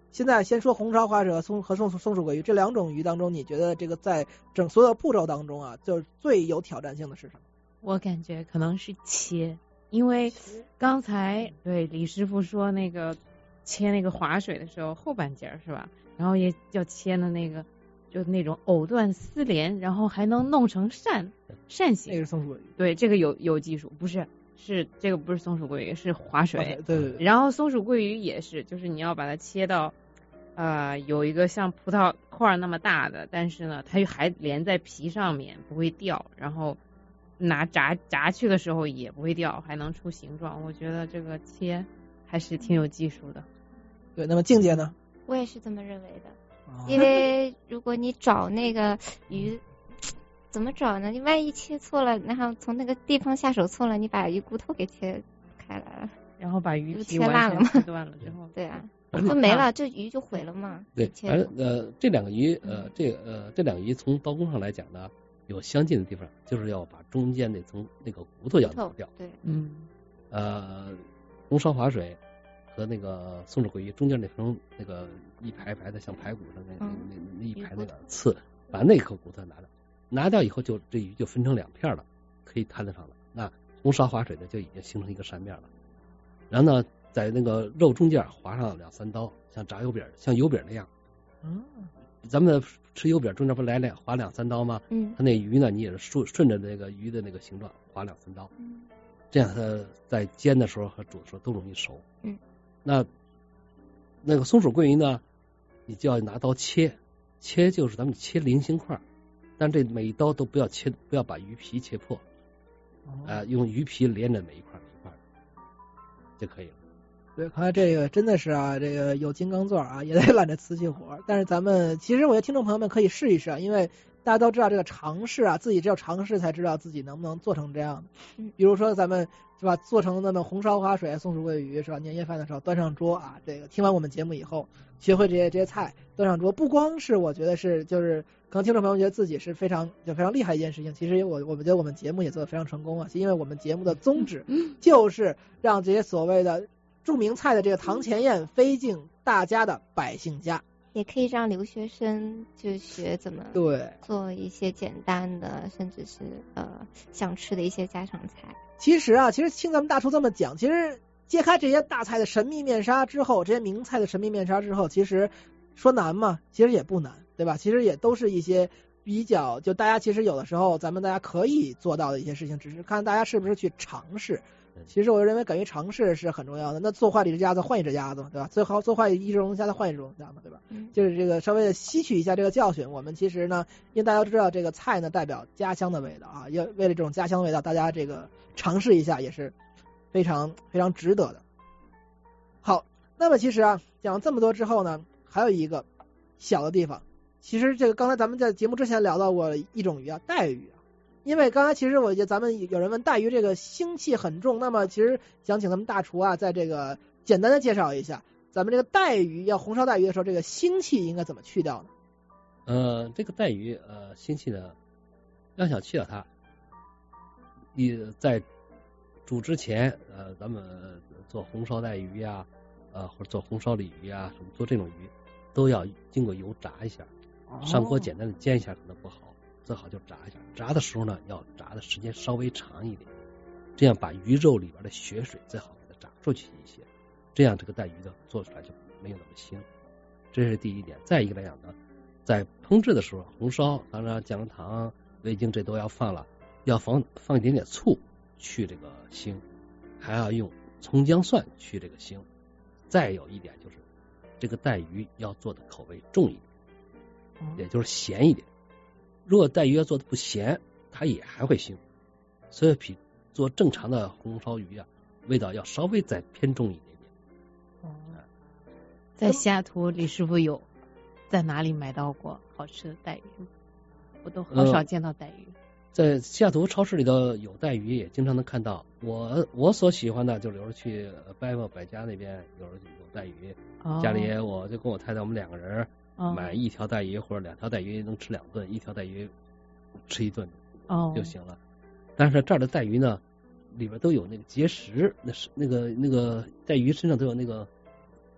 现在先说红烧花水和松鼠桂鱼这两种鱼当中，你觉得这个在所有的步骤当中啊，就是最有挑战性的是什么？ 我感觉可能是切，因为刚才对李师傅说那个切那个划水的时候后半截是吧？然后也要切的那个就那种藕断丝连，然后还能弄成扇形。 那个是松鼠桂鱼。 对，这个有技术，是这个不是松鼠桂鱼，是划水。 对。 然后松鼠桂鱼也是，就是你要把它切到有一个像葡萄块那么大的，但是呢它还连在皮上面不会掉，然后拿炸去的时候也不会掉，还能出形状。我觉得这个切还是挺有技术的。 对，那么静姐呢？ 我也是这么认为的，因为如果你找那个鱼怎么找呢？你万一切错了，然后从那个地方下手错了，你把鱼骨头给切开了， 然后把鱼皮切烂了嘛， 切断了之后， 对啊，就没了，这鱼就毁了嘛。 对，这两个鱼这两个鱼从刀工上来讲呢，有相近的地方，就是要把中间那层那个骨头要拿掉。 对， 红烧划水和那个松鼠桂鱼中间那层那个一排排的像排骨上那一排那个刺，把那颗骨头拿掉以后，这鱼就分成两片了，可以摊得上了。那红烧划水的就已经形成一个扇面了。然后呢，在那个肉中间划上2-3刀，像炸油饼，像油饼那样。咱们吃油饼中间不划2-3刀吗？它那鱼呢，你也是顺着那个鱼的那个形状划2-3刀。这样它在煎的时候和煮的时候都容易熟。那个松鼠桂鱼呢，你就要拿刀切就是咱们切菱形块，但这每一刀都不要把鱼皮切破，用鱼皮连着每一块就可以了。 对，看来这个真的是啊，这个有金刚钻啊，也得揽着瓷器活。但是咱们其实我觉得听众朋友们可以试一试啊，因为大家都知道这个尝试啊，自己只有尝试才知道自己能不能做成这样的。比如说咱们是吧，做成那么红烧花水、松鼠桂鱼是吧，年夜饭的时候端上桌啊，这个听完我们节目以后，学会这些菜端上桌，不光是我觉得是就是可能听众朋友觉得自己是非常厉害的一件事情，其实我觉得我们节目也做得非常成功啊，因为我们节目的宗旨就是让这些所谓的著名菜的这个堂前宴飞进大家的百姓家， 也可以让留学生就学怎么做一些简单的，甚至是想吃的一些家常菜。 其实听咱们大厨这么讲，其实揭开这些大菜的神秘面纱之后，这些名菜的神秘面纱之后，其实说难嘛，其实也不难，对吧？其实也都是一些比较就大家其实有的时候大家可以做到的一些事情，只是看大家是不是去尝试。其实我认为敢于尝试是很重要的。那做坏了一只鸭子换一只鸭子嘛，对吧？最好做坏一只龙虾再换一只龙虾嘛，对吧？就是这个稍微的吸取一下这个教训。我们其实呢，因为大家都知道这个菜呢代表家乡的味道啊，为了这种家乡味道，大家这个尝试一下也是非常非常值得的。好，那么其实讲了这么多之后呢，还有一个小的地方，其实这个刚才咱们在节目之前聊到过一种鱼啊，带鱼。因为刚才其实我觉得咱们有人问带鱼这个腥气很重，那么其实想请咱们大厨在这个简单的介绍一下，咱们这个带鱼要红烧带鱼的时候，这个腥气应该怎么去掉呢？ 这个带鱼腥气呢，要想去掉它，你在煮之前咱们做红烧带鱼呀，或者做红烧鲤鱼呀，什么做这种鱼都要经过油炸一下，上锅简单的煎一下可能不好。最好就炸一下，炸的时候呢，要炸的时间稍微长一点，这样把鱼肉里边的血水最好给它炸出去一些，这样这个带鱼的做出来就没有那么腥。这是第一点。再一个来讲呢，在烹制的时候，红烧当然酱油糖、味精这都要放了，要放一点点醋去这个腥，还要用葱姜蒜去这个腥。再有一点就是这个带鱼要做的口味重一点，也就是咸一点。如果带鱼要做的不咸，它也还会腥，所以比做正常的红烧鱼味道要稍微再偏重一点点。 在西雅图，李师傅有在哪里买到过好吃的带鱼吗？我都好少见到带鱼。 在西雅图超市里头有带鱼，也经常能看到。我所喜欢的，就比如去百家那边有带鱼，家里我就跟我太太我们2个人。买1条带鱼或者2条带鱼能吃2顿，1条带鱼吃1顿就行了。但是这儿的带鱼呢，里边都有那个结石，那个带鱼身上都有那个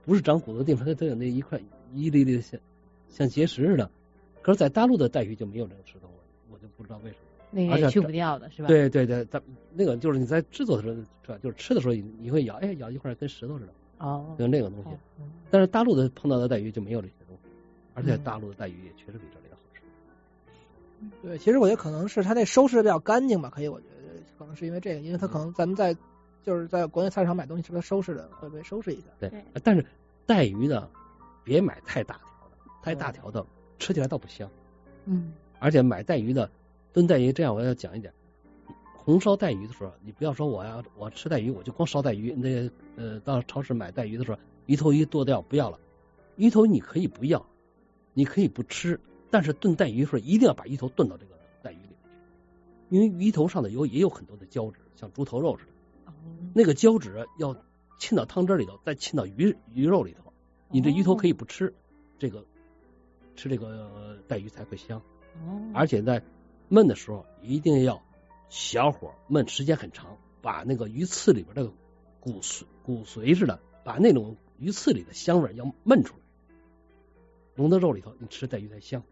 不是长骨头的地方，它有那一块一粒粒的像结石似的。可是，在大陆的带鱼就没有这个石头，我就不知道为什么。 那个也去不掉的是吧？ 对对对，那个就是你在制作的时候，就是吃的时候你会咬，咬一块跟石头似的。 哦， 跟那个东西。但是大陆的碰到的带鱼就没有这些东西，而且大陆的带鱼也确实比这里好吃。 对，其实我觉得可能是它那收拾的比较干净吧，可以，我觉得可能是因为这个，因为它可能咱们就是在国内菜市场买东西，是不是收拾的会被收拾一下？ 对，但是带鱼呢，别买太大条的，太大条的吃起来倒不香。而且买带鱼的炖带鱼，这样我要讲一点，红烧带鱼的时候，你不要说我吃带鱼，我就光烧带鱼。到超市买带鱼的时候，鱼头一剁掉不要了，鱼头你可以不要，你可以不吃，但是炖带鱼的时候一定要把鱼头炖到这个带鱼里面去，因为鱼头上的也有很多的胶质，像猪头肉似的，那个胶质要浸到汤汁里头，再浸到鱼肉里头，你这鱼头可以不吃，吃这个带鱼才会香。而且在焖的时候一定要小火焖，时间很长，把那个鱼刺里边的骨髓似的，把那种鱼刺里的香味要焖出来，融到肉里头，你吃带鱼才香。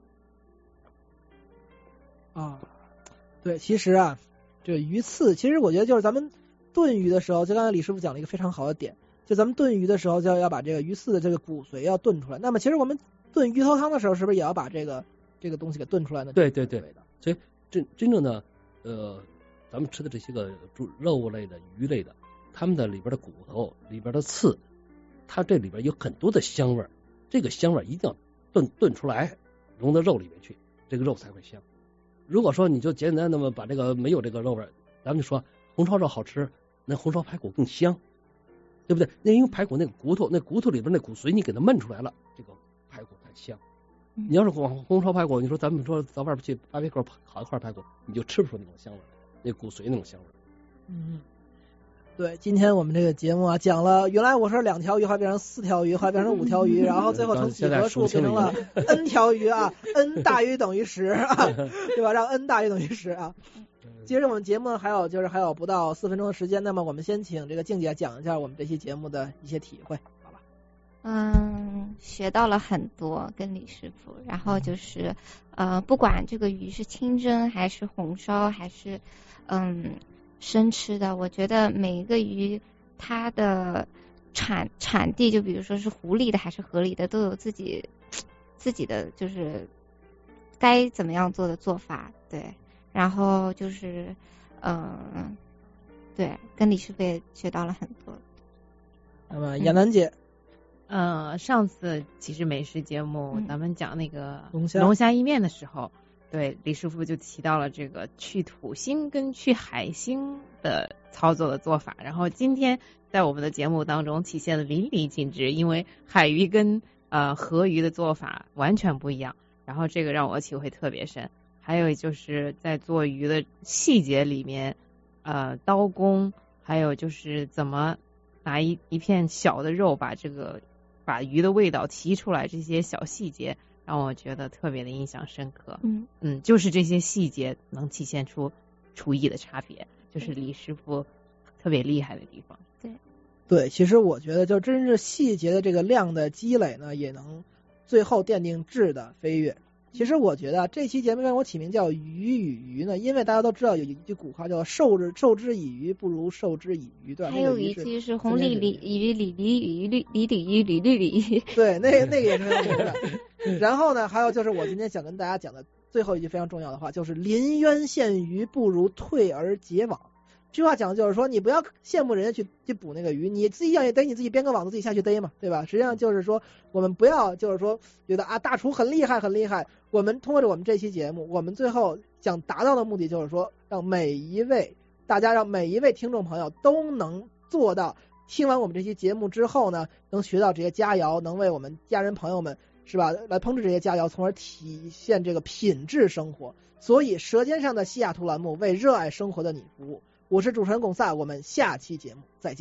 对，其实啊，这鱼刺，其实我觉得就是咱们炖鱼的时候，就刚才李师傅讲了一个非常好的点，就咱们炖鱼的时候就要把这个鱼刺的这个骨髓要炖出来。那么其实我们炖鱼头汤的时候，是不是也要把这个东西给炖出来呢？ 对对对，所以真正的咱们吃的这些个肉类的、鱼类的，它们的里边的骨头、里边的刺，它这里边有很多的香味，这个香味一定要炖出来，融到肉里面去，这个肉才会香。如果说你就简单那么把这个没有这个肉味，咱们就说红烧肉好吃，那红烧排骨更香，对不对？那因为排骨那个骨头里边那骨髓你给它焖出来了，这个排骨才香。你要是红烧排骨，你说咱们说到外边去巴比口烤一块排骨，你就吃不出那种香味，那骨髓那种香味。 对，今天我们这个节目啊，讲了原来我说2条鱼，后来变成4条鱼，后来变成5条鱼，然后最后从几何数变成了 n 条鱼啊 ，n 大于等于10啊，对吧？让 n 大于等于10啊。接着我们节目还有不到4分钟的时间，那么我们先请这个静姐讲一下我们这期节目的一些体会，好吧？ 学到了很多跟李师傅，然后就是不管这个鱼是清蒸还是红烧还是生吃的，我觉得每一个鱼它的产地，就比如说是湖里的还是河里的，都有自己的就是该怎么样做的做法，对。然后就是对，跟李师傅也学到了很多。 那么亚楠姐， 上次其实美食节目咱们讲那个龙虾意面的时候，对，李师傅就提到了这个去土腥跟去海腥的操作的做法，然后今天在我们的节目当中体现的淋漓尽致，因为海鱼跟河鱼的做法完全不一样，然后这个让我体会特别深。还有就是在做鱼的细节里面，刀工，还有就是怎么拿一片小的肉把鱼的味道提出来，这些小细节让我觉得特别的印象深刻。就是这些细节能体现出厨艺的差别，就是李师傅特别厉害的地方。 对，其实我觉得就真是细节的这个量的积累呢，也能最后奠定质的飞跃。其实我觉得这期节目让我起名叫鱼与鱼呢，因为大家都知道有一句古话叫授之以鱼不如授之以渔，对吧？ 还有一句是红鲤鲤鱼鲤鲤鱼鲤鲤鱼鲤鲤鲤。 对，那个也是很有名的。然后呢，还有就是我今天想跟大家讲的最后一句非常重要的话，就是临渊羡鱼不如退而结网。这句话讲的就是说，你不要羡慕人家去捕那个鱼，你自己要也得你自己编个网子自己下去逮嘛，对吧？实际上就是说，我们不要就是说觉得大厨很厉害很厉害。我们通过我们这期节目，我们最后想达到的目的就是说，让每一位听众朋友都能做到，听完我们这期节目之后呢，能学到这些佳肴，能为我们家人朋友们是吧来烹制这些佳肴，从而体现这个品质生活。所以舌尖上的西雅图栏目为热爱生活的你服务。我是主持人巩萨，我们下期节目再见。